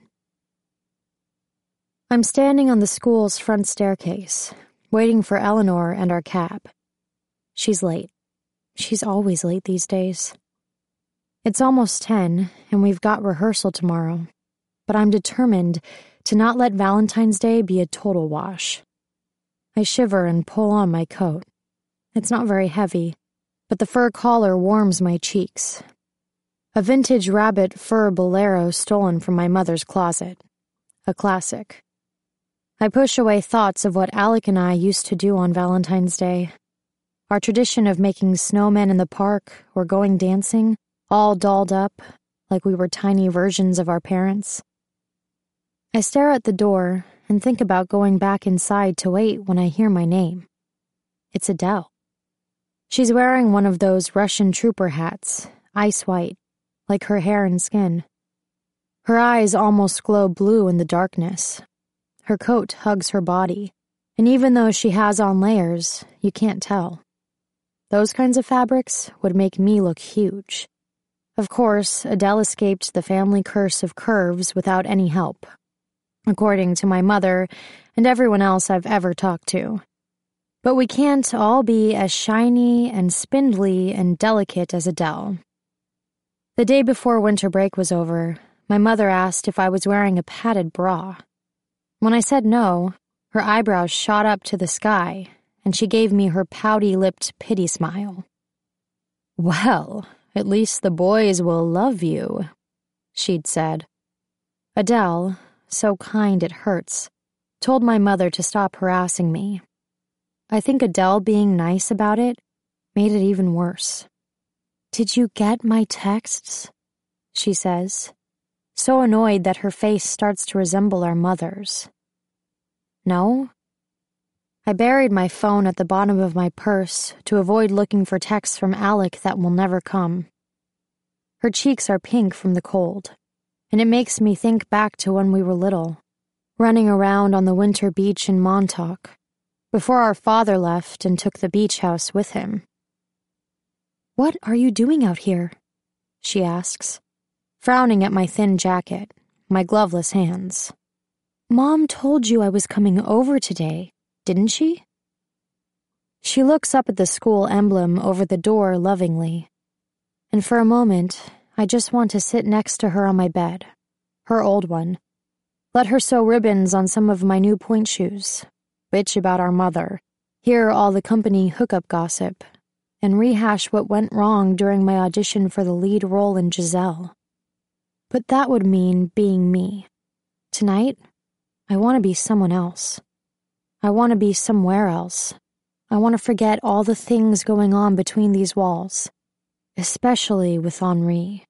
I'm standing on the school's front staircase, waiting for Eleanor and our cab. She's late. She's always late these days. It's almost ten, and we've got rehearsal tomorrow, but I'm determined to not let Valentine's Day be a total wash. I shiver and pull on my coat. It's not very heavy, but the fur collar warms my cheeks. A vintage rabbit fur bolero stolen from my mother's closet. A classic. I push away thoughts of what Alec and I used to do on Valentine's Day. Our tradition of making snowmen in the park or going dancing, all dolled up, like we were tiny versions of our parents. I stare at the door and think about going back inside to wait when I hear my name. It's Adele. She's wearing one of those Russian trooper hats, ice white, like her hair and skin. Her eyes almost glow blue in the darkness. Her coat hugs her body, and even though she has on layers, you can't tell. Those kinds of fabrics would make me look huge. Of course, Adele escaped the family curse of curves without any help, according to my mother and everyone else I've ever talked to. But we can't all be as shiny and spindly and delicate as Adele. The day before winter break was over, my mother asked if I was wearing a padded bra. When I said no, her eyebrows shot up to the sky, and she gave me her pouty-lipped pity smile. "Well, at least the boys will love you," she'd said. Adele, so kind it hurts, told my mother to stop harassing me. I think Adele being nice about it made it even worse. "Did you get my texts?" she says, so annoyed that her face starts to resemble our mother's. No? I buried my phone at the bottom of my purse to avoid looking for texts from Alec that will never come. Her cheeks are pink from the cold, and it makes me think back to when we were little, running around on the winter beach in Montauk, before our father left and took the beach house with him. "What are you doing out here?" she asks, frowning at my thin jacket, my gloveless hands. "Mom told you I was coming over today, didn't she?" She looks up at the school emblem over the door lovingly, and for a moment, I just want to sit next to her on my bed, her old one, let her sew ribbons on some of my new point shoes, bitch about our mother, hear all the company hookup gossip, and rehash what went wrong during my audition for the lead role in Giselle. But that would mean being me. Tonight, I want to be someone else. I want to be somewhere else. I want to forget all the things going on between these walls, especially with Henri.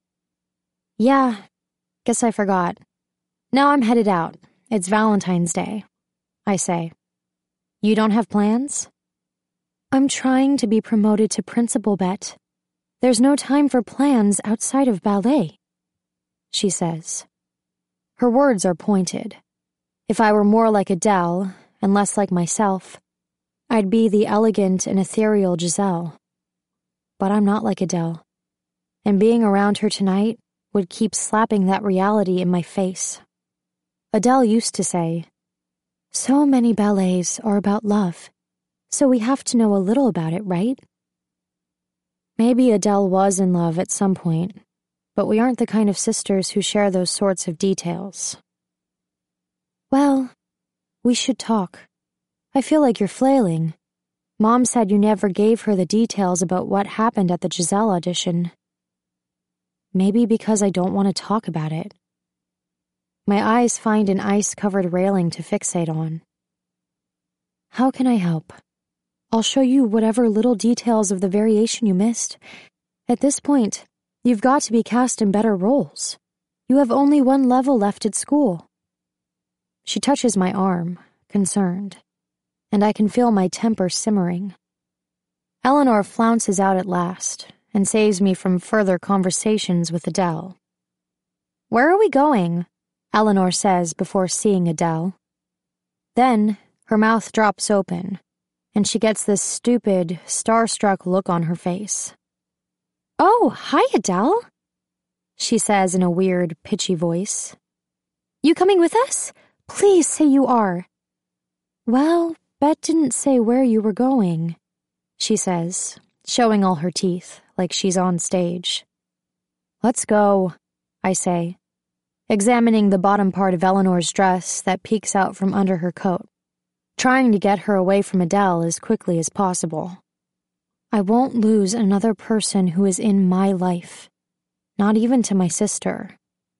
Yeah, guess I forgot. Now I'm headed out. It's Valentine's Day, I say. You don't have plans? I'm trying to be promoted to principal, Bet. There's no time for plans outside of ballet, she says. Her words are pointed. If I were more like Adele and less like myself, I'd be the elegant and ethereal Giselle. But I'm not like Adele, and being around her tonight would keep slapping that reality in my face. Adele used to say, "So many ballets are about love, so we have to know a little about it, right?" Maybe Adele was in love at some point, but we aren't the kind of sisters who share those sorts of details. Well, we should talk. I feel like you're flailing. Mom said you never gave her the details about what happened at the Giselle audition. Maybe because I don't want to talk about it. My eyes find an ice-covered railing to fixate on. How can I help? I'll show you whatever little details of the variation you missed. At this point, you've got to be cast in better roles. You have only one level left at school. She touches my arm, concerned, and I can feel my temper simmering. Eleanor flounces out at last and saves me from further conversations with Adele. "Where are we going?" Eleanor says before seeing Adele. Then, her mouth drops open, and she gets this stupid, starstruck look on her face. "Oh, hi, Adele," she says in a weird, pitchy voice. "You coming with us? Please say you are." "Well, Bet didn't say where you were going," she says, showing all her teeth, like she's on stage. "Let's go," I say, examining the bottom part of Eleanor's dress that peeks out from under her coat, trying to get her away from Adele as quickly as possible. I won't lose another person who is in my life, not even to my sister.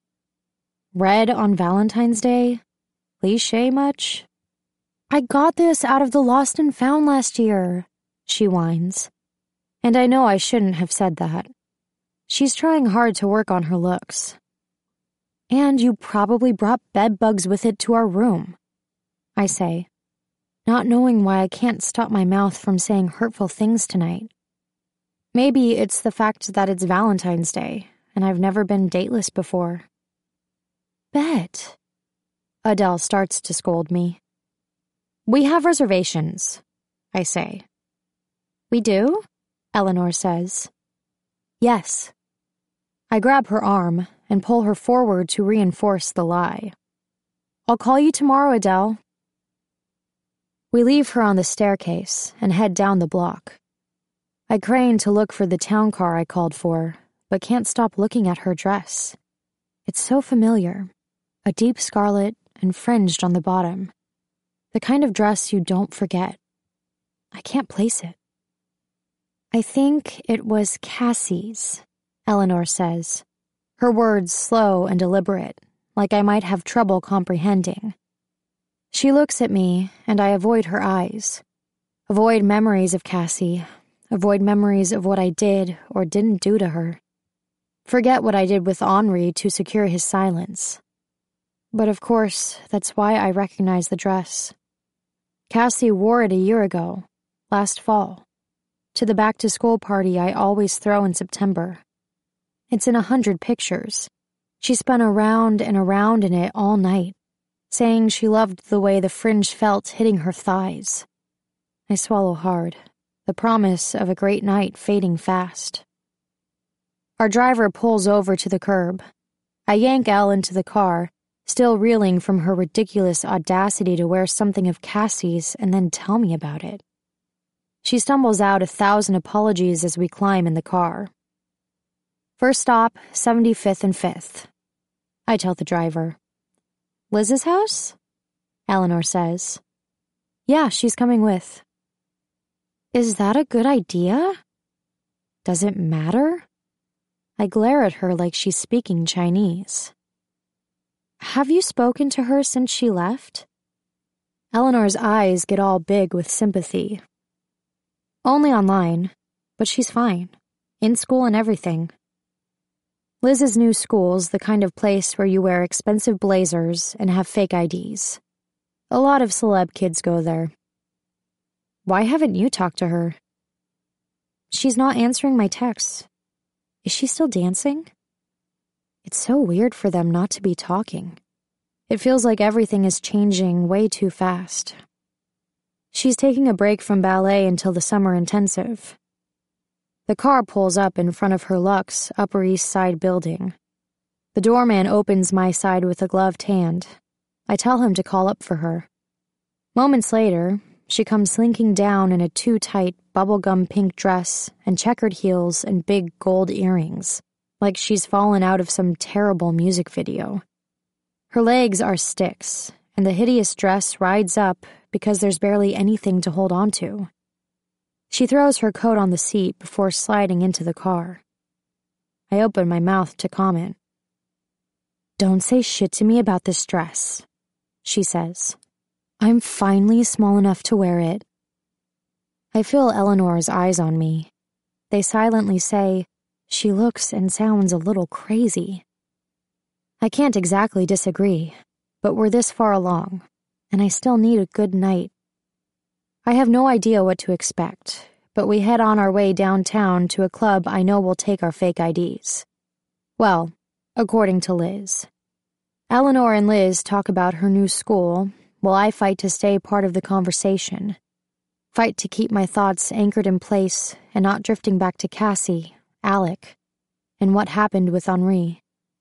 Red on Valentine's Day? Cliché much? "I got this out of the Lost and Found last year," she whines. And I know I shouldn't have said that. She's trying hard to work on her looks. "And you probably brought bed bugs with it to our room," I say, not knowing why I can't stop my mouth from saying hurtful things tonight. Maybe it's the fact that it's Valentine's Day, and I've never been dateless before. "Bet," Adele starts to scold me. "We have reservations," I say. "We do?" Eleanor says. Yes. I grab her arm and pull her forward to reinforce the lie. I'll call you tomorrow, Adele. We leave her on the staircase and head down the block. I crane to look for the town car I called for, but can't stop looking at her dress. It's so familiar, a deep scarlet and fringed on the bottom. The kind of dress you don't forget. I can't place it. I think it was Cassie's, Eleanor says, her words slow and deliberate, like I might have trouble comprehending. She looks at me, and I avoid her eyes. Avoid memories of Cassie. Avoid memories of what I did or didn't do to her. Forget what I did with Henri to secure his silence. But of course, that's why I recognize the dress. Cassie wore it a year ago, last fall, to the back-to-school party I always throw in September. It's in a hundred pictures. She spun around and around in it all night, saying she loved the way the fringe felt hitting her thighs. I swallow hard, the promise of a great night fading fast. Our driver pulls over to the curb. I yank Elle into the car, still reeling from her ridiculous audacity to wear something of Cassie's and then tell me about it. She stumbles out a thousand apologies as we climb in the car. First stop, seventy-fifth and fifth. I tell the driver. Liz's house? Eleanor says. Yeah, she's coming with. Is that a good idea? Does it matter? I glare at her like she's speaking Chinese. Have you spoken to her since she left? Eleanor's eyes get all big with sympathy. Only online, but she's fine. In school and everything. Liz's new school's the kind of place where you wear expensive blazers and have fake I Ds. A lot of celeb kids go there. Why haven't you talked to her? She's not answering my texts. Is she still dancing? It's so weird for them not to be talking. It feels like everything is changing way too fast. She's taking a break from ballet until the summer intensive. The car pulls up in front of her Lux Upper East Side building. The doorman opens my side with a gloved hand. I tell him to call up for her. Moments later, she comes slinking down in a too-tight bubblegum pink dress and checkered heels and big gold earrings, like she's fallen out of some terrible music video. Her legs are sticks, and the hideous dress rides up because there's barely anything to hold on to. She throws her coat on the seat before sliding into the car. I open my mouth to comment. Don't say shit to me about this dress, she says. I'm finally small enough to wear it. I feel Eleanor's eyes on me. They silently say, she looks and sounds a little crazy. I can't exactly disagree, but we're this far along, and I still need a good night. I have no idea what to expect, but we head on our way downtown to a club I know will take our fake I Ds. Well, according to Liz. Eleanor and Liz talk about her new school, while I fight to stay part of the conversation. Fight to keep my thoughts anchored in place and not drifting back to Cassie, Alec, and what happened with Henri.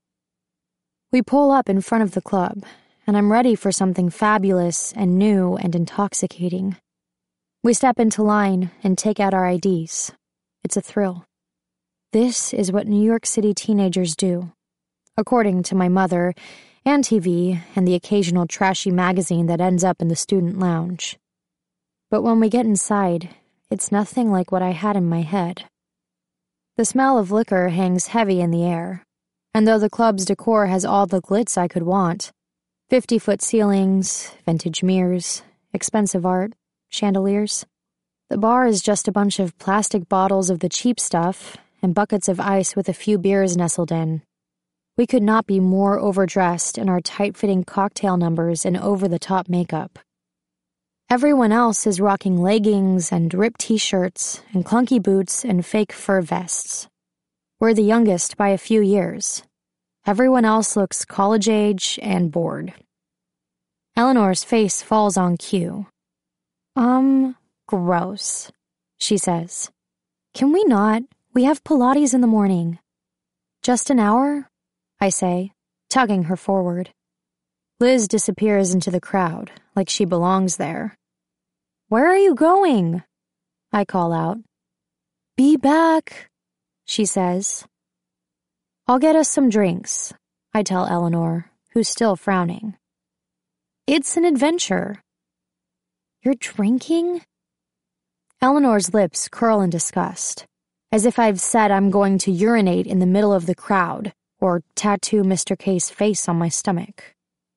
We pull up in front of the club, and I'm ready for something fabulous and new and intoxicating. We step into line and take out our I Ds. It's a thrill. This is what New York City teenagers do, according to my mother and T V and the occasional trashy magazine that ends up in the student lounge. But when we get inside, it's nothing like what I had in my head. The smell of liquor hangs heavy in the air, and though the club's decor has all the glitz I could want, fifty-foot ceilings, vintage mirrors, expensive art, chandeliers, the bar is just a bunch of plastic bottles of the cheap stuff and buckets of ice with a few beers nestled in. We could not be more overdressed in our tight-fitting cocktail numbers and over-the-top makeup. Everyone else is rocking leggings and ripped t-shirts and clunky boots and fake fur vests. We're the youngest by a few years. Everyone else looks college-age and bored. Eleanor's face falls on cue. Um, gross, she says. Can we not? We have Pilates in the morning. Just an hour? I say, tugging her forward. Liz disappears into the crowd, like she belongs there. Where are you going? I call out. Be back, she says. I'll get us some drinks, I tell Eleanor, who's still frowning. It's an adventure. You're drinking? Eleanor's lips curl in disgust, as if I've said I'm going to urinate in the middle of the crowd or tattoo Mister K's face on my stomach.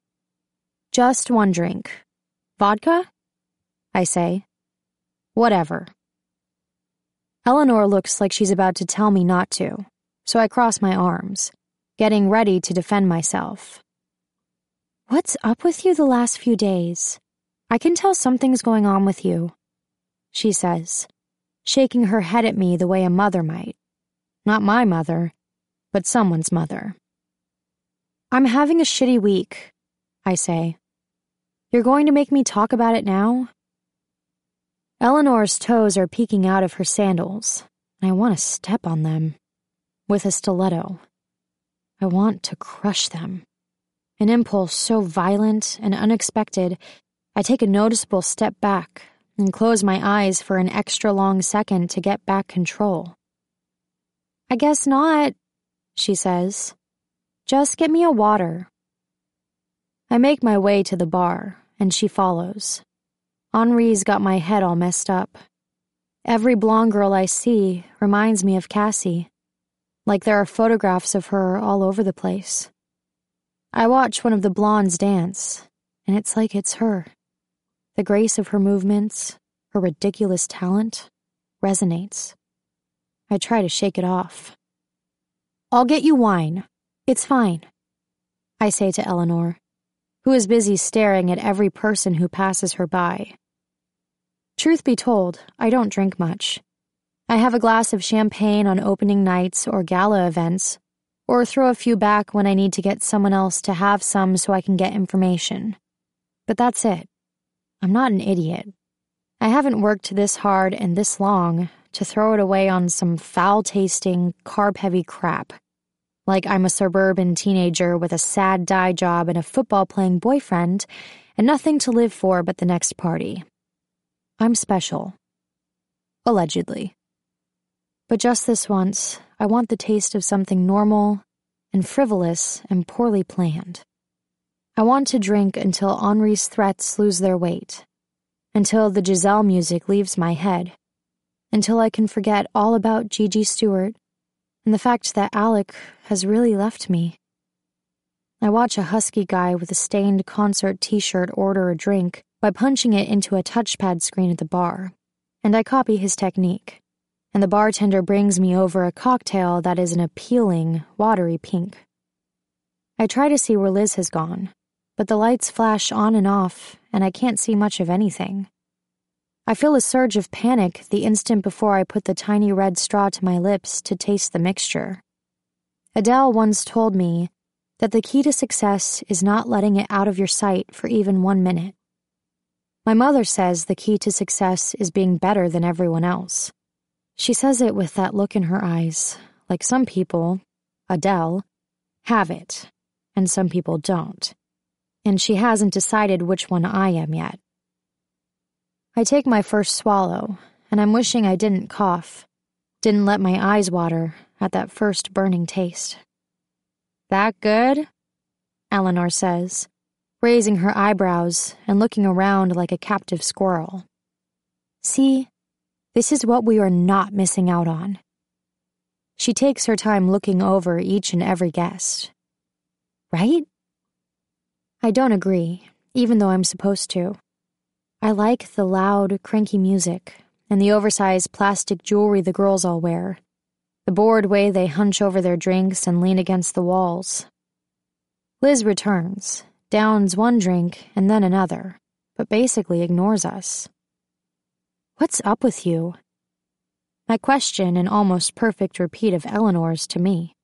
Just one drink. Vodka? I say. Whatever. Eleanor looks like she's about to tell me not to, so I cross my arms, getting ready to defend myself. What's up with you the last few days? I can tell something's going on with you, she says, shaking her head at me the way a mother might. Not my mother, but someone's mother. I'm having a shitty week, I say. You're going to make me talk about it now? Eleanor's toes are peeking out of her sandals, and I want to step on them. With a stiletto. I want to crush them. An impulse so violent and unexpected, I take a noticeable step back and close my eyes for an extra long second to get back control. I guess not, she says. Just get me a water. I make my way to the bar, and she follows. Henri's got my head all messed up. Every blonde girl I see reminds me of Cassie, like there are photographs of her all over the place. I watch one of the blondes dance, and it's like it's her. The grace of her movements, her ridiculous talent, resonates. I try to shake it off. I'll get you wine. It's fine, I say to Eleanor, who is busy staring at every person who passes her by. Truth be told, I don't drink much. I have a glass of champagne on opening nights or gala events, or throw a few back when I need to get someone else to have some so I can get information. But that's it. I'm not an idiot. I haven't worked this hard and this long to throw it away on some foul-tasting, carb-heavy crap. Like I'm a suburban teenager with a sad dye job and a football-playing boyfriend and nothing to live for but the next party. I'm special. Allegedly. But just this once, I want the taste of something normal and frivolous and poorly planned. I want to drink until Henri's threats lose their weight, until the Giselle music leaves my head, until I can forget all about Gigi Stewart and the fact that Alec has really left me. I watch a husky guy with a stained concert t-shirt order a drink by punching it into a touchpad screen at the bar, and I copy his technique, and the bartender brings me over a cocktail that is an appealing, watery pink. I try to see where Liz has gone, but the lights flash on and off, and I can't see much of anything. I feel a surge of panic the instant before I put the tiny red straw to my lips to taste the mixture. Adele once told me that the key to success is not letting it out of your sight for even one minute. My mother says the key to success is being better than everyone else. She says it with that look in her eyes, like some people, Adele, have it, and some people don't. And she hasn't decided which one I am yet. I take my first swallow, and I'm wishing I didn't cough, didn't let my eyes water at that first burning taste. That good? Eleanor says, raising her eyebrows and looking around like a captive squirrel. See, this is what we are not missing out on. She takes her time looking over each and every guest. Right? I don't agree, even though I'm supposed to. I like the loud, cranky music and the oversized plastic jewelry the girls all wear, the bored way they hunch over their drinks and lean against the walls. Liz returns, downs one drink and then another, but basically ignores us. What's up with you? My question an almost perfect repeat of Eleanor's to me.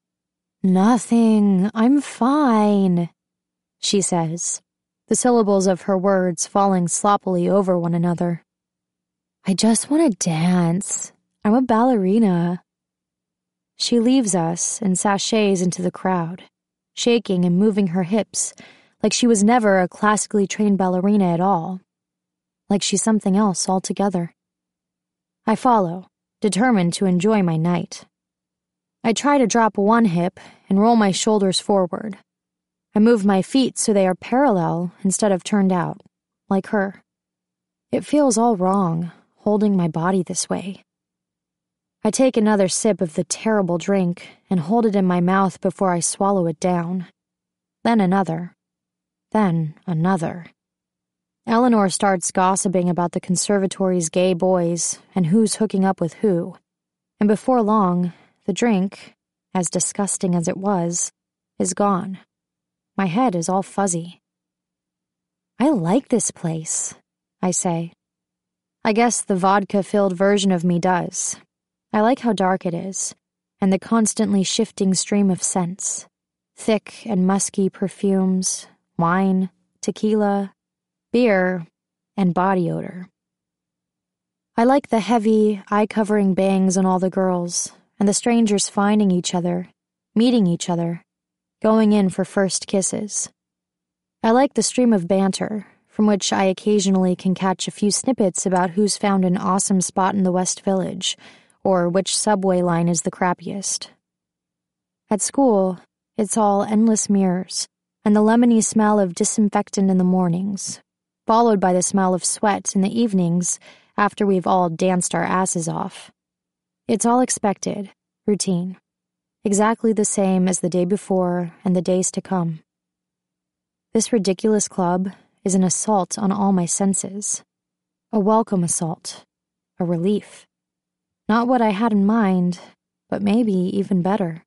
Nothing, I'm fine, she says, the syllables of her words falling sloppily over one another. I just want to dance. I'm a ballerina. She leaves us and sachets into the crowd, shaking and moving her hips like she was never a classically trained ballerina at all, like she's something else altogether. I follow, determined to enjoy my night. I try to drop one hip and roll my shoulders forward. I move my feet so they are parallel instead of turned out, like her. It feels all wrong, holding my body this way. I take another sip of the terrible drink and hold it in my mouth before I swallow it down. Then another. Then another. Eleanor starts gossiping about the conservatory's gay boys and who's hooking up with who, and before long, the drink, as disgusting as it was, is gone. My head is all fuzzy. I like this place, I say. I guess the vodka-filled version of me does. I like how dark it is, and the constantly shifting stream of scents. Thick and musky perfumes, wine, tequila, beer, and body odor. I like the heavy, eye-covering bangs on all the girls, and the strangers finding each other, meeting each other, going in for first kisses. I like the stream of banter, from which I occasionally can catch a few snippets about who's found an awesome spot in the West Village, or which subway line is the crappiest. At school, it's all endless mirrors, and the lemony smell of disinfectant in the mornings, followed by the smell of sweat in the evenings after we've all danced our asses off. It's all expected, routine, exactly the same as the day before and the days to come. This ridiculous club is an assault on all my senses, a welcome assault, a relief. Not what I had in mind, but maybe even better.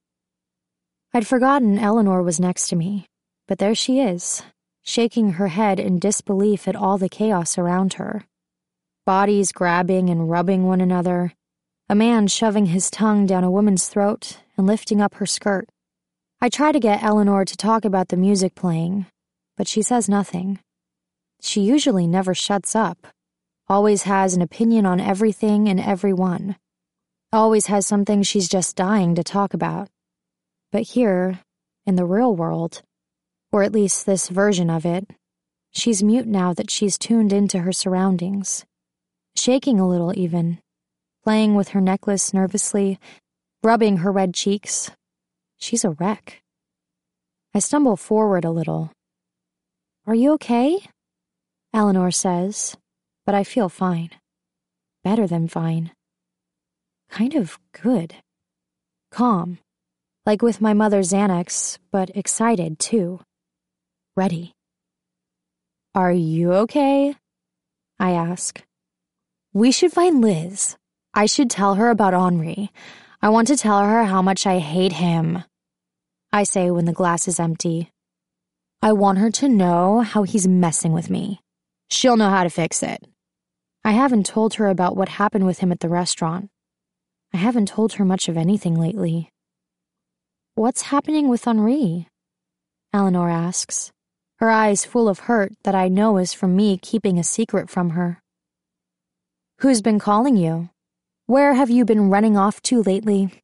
I'd forgotten Eleanor was next to me, but there she is, shaking her head in disbelief at all the chaos around her. Bodies grabbing and rubbing one another, a man shoving his tongue down a woman's throat and lifting up her skirt. I try to get Eleanor to talk about the music playing, but she says nothing. She usually never shuts up, always has an opinion on everything and everyone, always has something she's just dying to talk about. But here, in the real world, or at least this version of it, she's mute now that she's tuned into her surroundings, shaking a little even, playing with her necklace nervously, rubbing her red cheeks. She's a wreck. I stumble forward a little. "Are you okay?" Eleanor says, but I feel fine. Better than fine. Kind of good. Calm. Like with my mother's Xanax, but excited too. Ready. "Are you okay?" I ask. "We should find Liz. I should tell her about Henri. I want to tell her how much I hate him," I say when the glass is empty. "I want her to know how he's messing with me. She'll know how to fix it." I haven't told her about what happened with him at the restaurant. I haven't told her much of anything lately. "What's happening with Henri?" Eleanor asks, her eyes full of hurt that I know is from me keeping a secret from her. "Who's been calling you? Where have you been running off to lately?"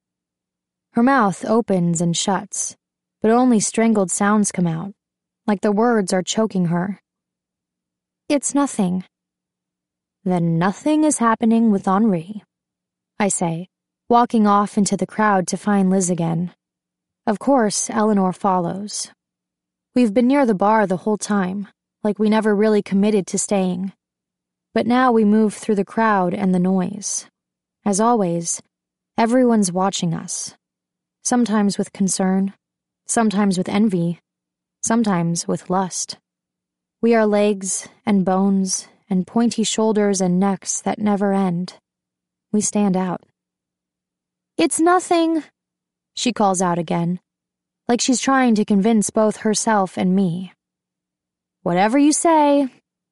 Her mouth opens and shuts, but only strangled sounds come out, like the words are choking her. "It's nothing." "Then nothing is happening with Henri," I say, walking off into the crowd to find Liz again. Of course, Eleanor follows. We've been near the bar the whole time, like we never really committed to staying. But now we move through the crowd and the noise. As always, everyone's watching us. Sometimes with concern, sometimes with envy, sometimes with lust. We are legs and bones and pointy shoulders and necks that never end. We stand out. "It's nothing," she calls out again, like she's trying to convince both herself and me. "Whatever you say."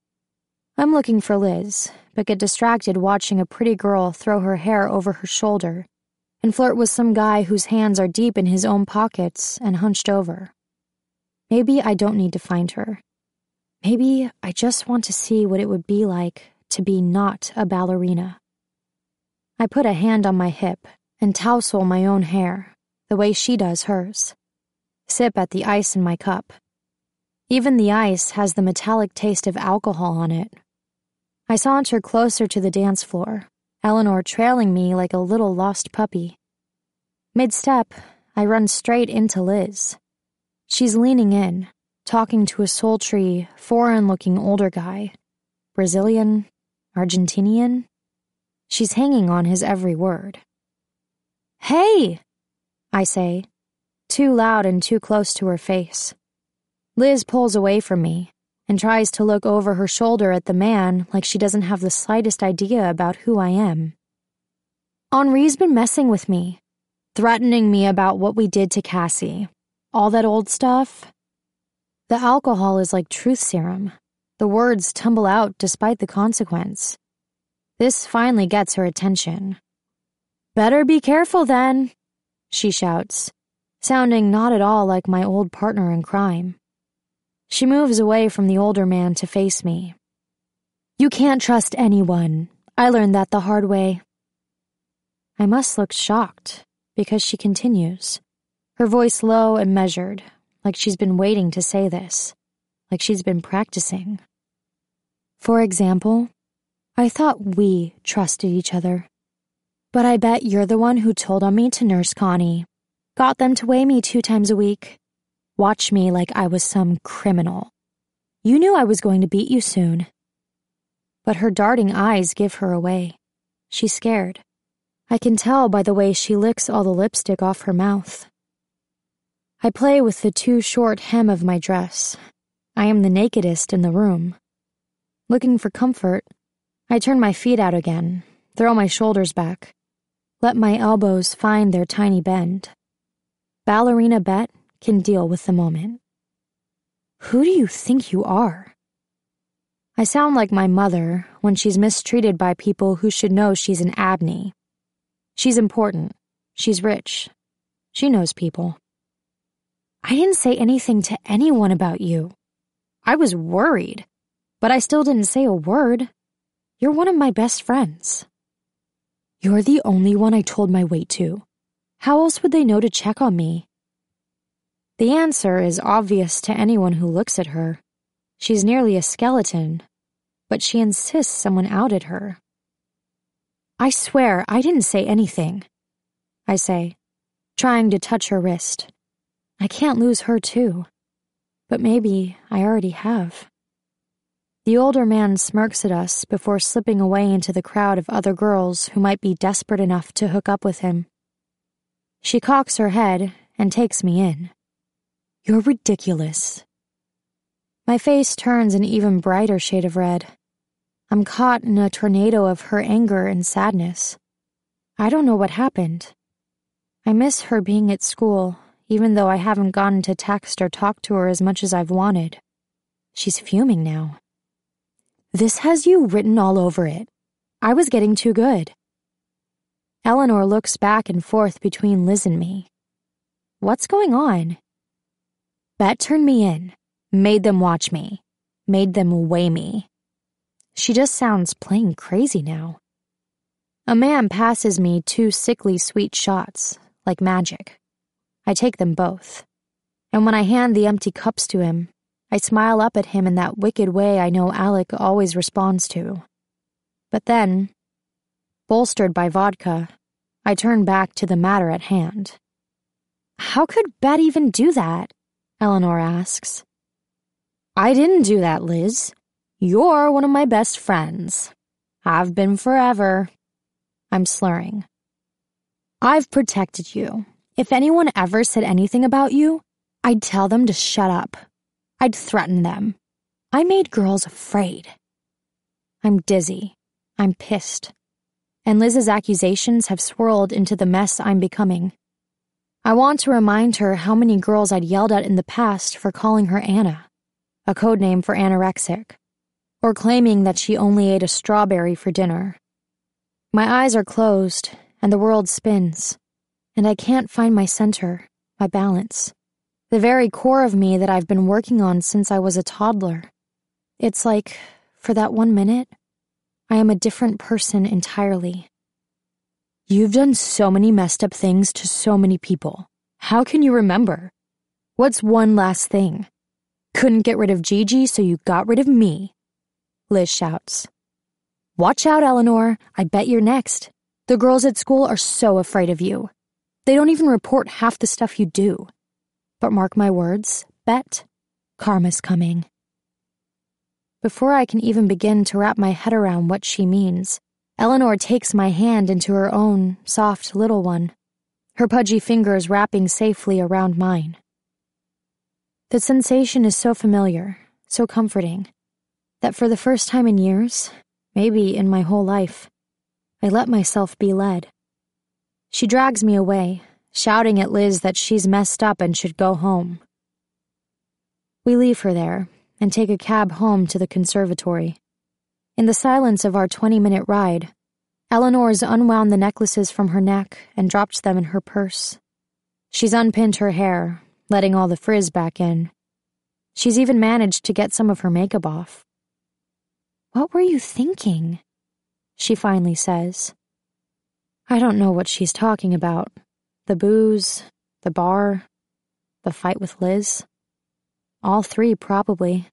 I'm looking for Liz, but get distracted watching a pretty girl throw her hair over her shoulder and flirt with some guy whose hands are deep in his own pockets and hunched over. Maybe I don't need to find her. Maybe I just want to see what it would be like to be not a ballerina. I put a hand on my hip and tousle my own hair, the way she does hers. Sip at the ice in my cup. Even the ice has the metallic taste of alcohol on it. I saunter closer to the dance floor, Eleanor trailing me like a little lost puppy. Mid-step, I run straight into Liz. She's leaning in, talking to a sultry, foreign-looking older guy. Brazilian? Argentinian? She's hanging on his every word. "Hey!" I say, too loud and too close to her face. Liz pulls away from me and tries to look over her shoulder at the man like she doesn't have the slightest idea about who I am. "Henri's been messing with me, threatening me about what we did to Cassie. All that old stuff." The alcohol is like truth serum. The words tumble out despite the consequence. This finally gets her attention. "Better be careful then," she shouts, sounding not at all like my old partner in crime. She moves away from the older man to face me. "You can't trust anyone. I learned that the hard way." I must look shocked, because she continues, her voice low and measured, like she's been waiting to say this, like she's been practicing. "For example, I thought we trusted each other. But I bet you're the one who told on me to Nurse Connie, got them to weigh me two times a week. Watch me like I was some criminal. You knew I was going to beat you soon." But her darting eyes give her away. She's scared. I can tell by the way she licks all the lipstick off her mouth. I play with the too short hem of my dress. I am the nakedest in the room. Looking for comfort, I turn my feet out again, throw my shoulders back, let my elbows find their tiny bend. Ballerina Bet can deal with the moment. "Who do you think you are?" I sound like my mother when she's mistreated by people who should know she's an Abney. She's important. She's rich. She knows people. "I didn't say anything to anyone about you. I was worried, but I still didn't say a word. You're one of my best friends." "You're the only one I told my weight to. How else would they know to check on me?" The answer is obvious to anyone who looks at her. She's nearly a skeleton, but she insists someone outed her. "I swear I didn't say anything," I say, trying to touch her wrist. I can't lose her too, but maybe I already have. The older man smirks at us before slipping away into the crowd of other girls who might be desperate enough to hook up with him. She cocks her head and takes me in. "You're ridiculous." My face turns an even brighter shade of red. I'm caught in a tornado of her anger and sadness. I don't know what happened. I miss her being at school, even though I haven't gotten to text or talk to her as much as I've wanted. She's fuming now. "This has you written all over it. I was getting too good." Eleanor looks back and forth between Liz and me. What's going on? Bet turned me in, made them watch me, made them weigh me. She just sounds plain crazy now. A man passes me two sickly sweet shots, like magic. I take them both. And when I hand the empty cups to him, I smile up at him in that wicked way I know Alec always responds to. But then, bolstered by vodka, I turn back to the matter at hand. "How could Bet even do that?" Eleanor asks. "I didn't do that, Liz. You're one of my best friends. I've been forever." I'm slurring. "I've protected you. If anyone ever said anything about you, I'd tell them to shut up. I'd threaten them. I made girls afraid." I'm dizzy. I'm pissed. And Liz's accusations have swirled into the mess I'm becoming. I want to remind her how many girls I'd yelled at in the past for calling her Anna, a code name for anorexic, or claiming that she only ate a strawberry for dinner. My eyes are closed, and the world spins, and I can't find my center, my balance, the very core of me that I've been working on since I was a toddler. It's like, for that one minute, I am a different person entirely. You've done so many messed up things to so many people. How can you remember? What's one last thing? Couldn't get rid of Gigi, so you got rid of me, Liz shouts. Watch out, Eleanor. I bet you're next. The girls at school are so afraid of you. They don't even report half the stuff you do. But mark my words, Bet, karma's coming. Before I can even begin to wrap my head around what she means, Eleanor takes my hand into her own soft little one, her pudgy fingers wrapping safely around mine. The sensation is so familiar, so comforting, that for the first time in years, maybe in my whole life, I let myself be led. She drags me away, shouting at Liz that she's messed up and should go home. We leave her there and take a cab home to the conservatory. In the silence of our twenty-minute ride, Eleanor's unwound the necklaces from her neck and dropped them in her purse. She's unpinned her hair, letting all the frizz back in. She's even managed to get some of her makeup off. What were you thinking? She finally says. I don't know what she's talking about. The booze, the bar, the fight with Liz. All three, probably.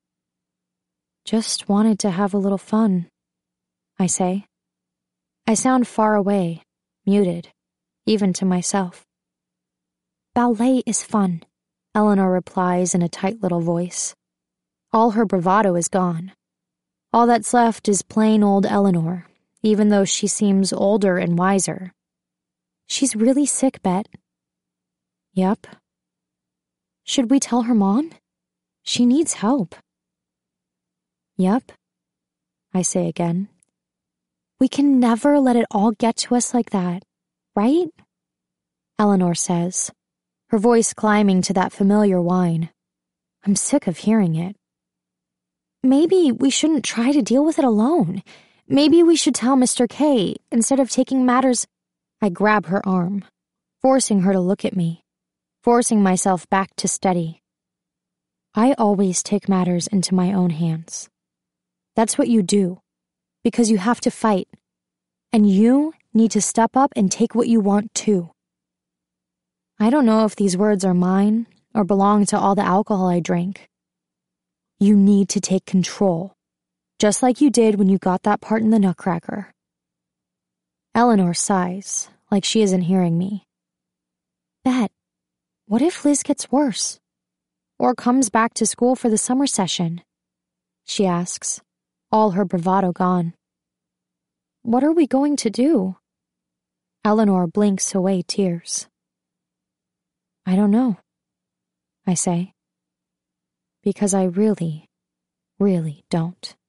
Just wanted to have a little fun, I say. I sound far away, muted, even to myself. Ballet is fun, Eleanor replies in a tight little voice. All her bravado is gone. All that's left is plain old Eleanor, even though she seems older and wiser. She's really sick, Bet. Yep. Should we tell her mom? She needs help. Yep, I say again. We can never let it all get to us like that, right? Eleanor says, her voice climbing to that familiar whine. I'm sick of hearing it. Maybe we shouldn't try to deal with it alone. Maybe we should tell Mister K instead of taking matters. I grab her arm, forcing her to look at me, forcing myself back to steady. I always take matters into my own hands. That's what you do, because you have to fight, and you need to step up and take what you want too. I don't know if these words are mine or belong to all the alcohol I drank. You need to take control, just like you did when you got that part in the Nutcracker. Eleanor sighs, like she isn't hearing me. Bet, what if Liz gets worse? Or comes back to school for the summer session? She asks, all her bravado gone. What are we going to do? Eleanor blinks away tears. I don't know, I say. Because I really, really don't.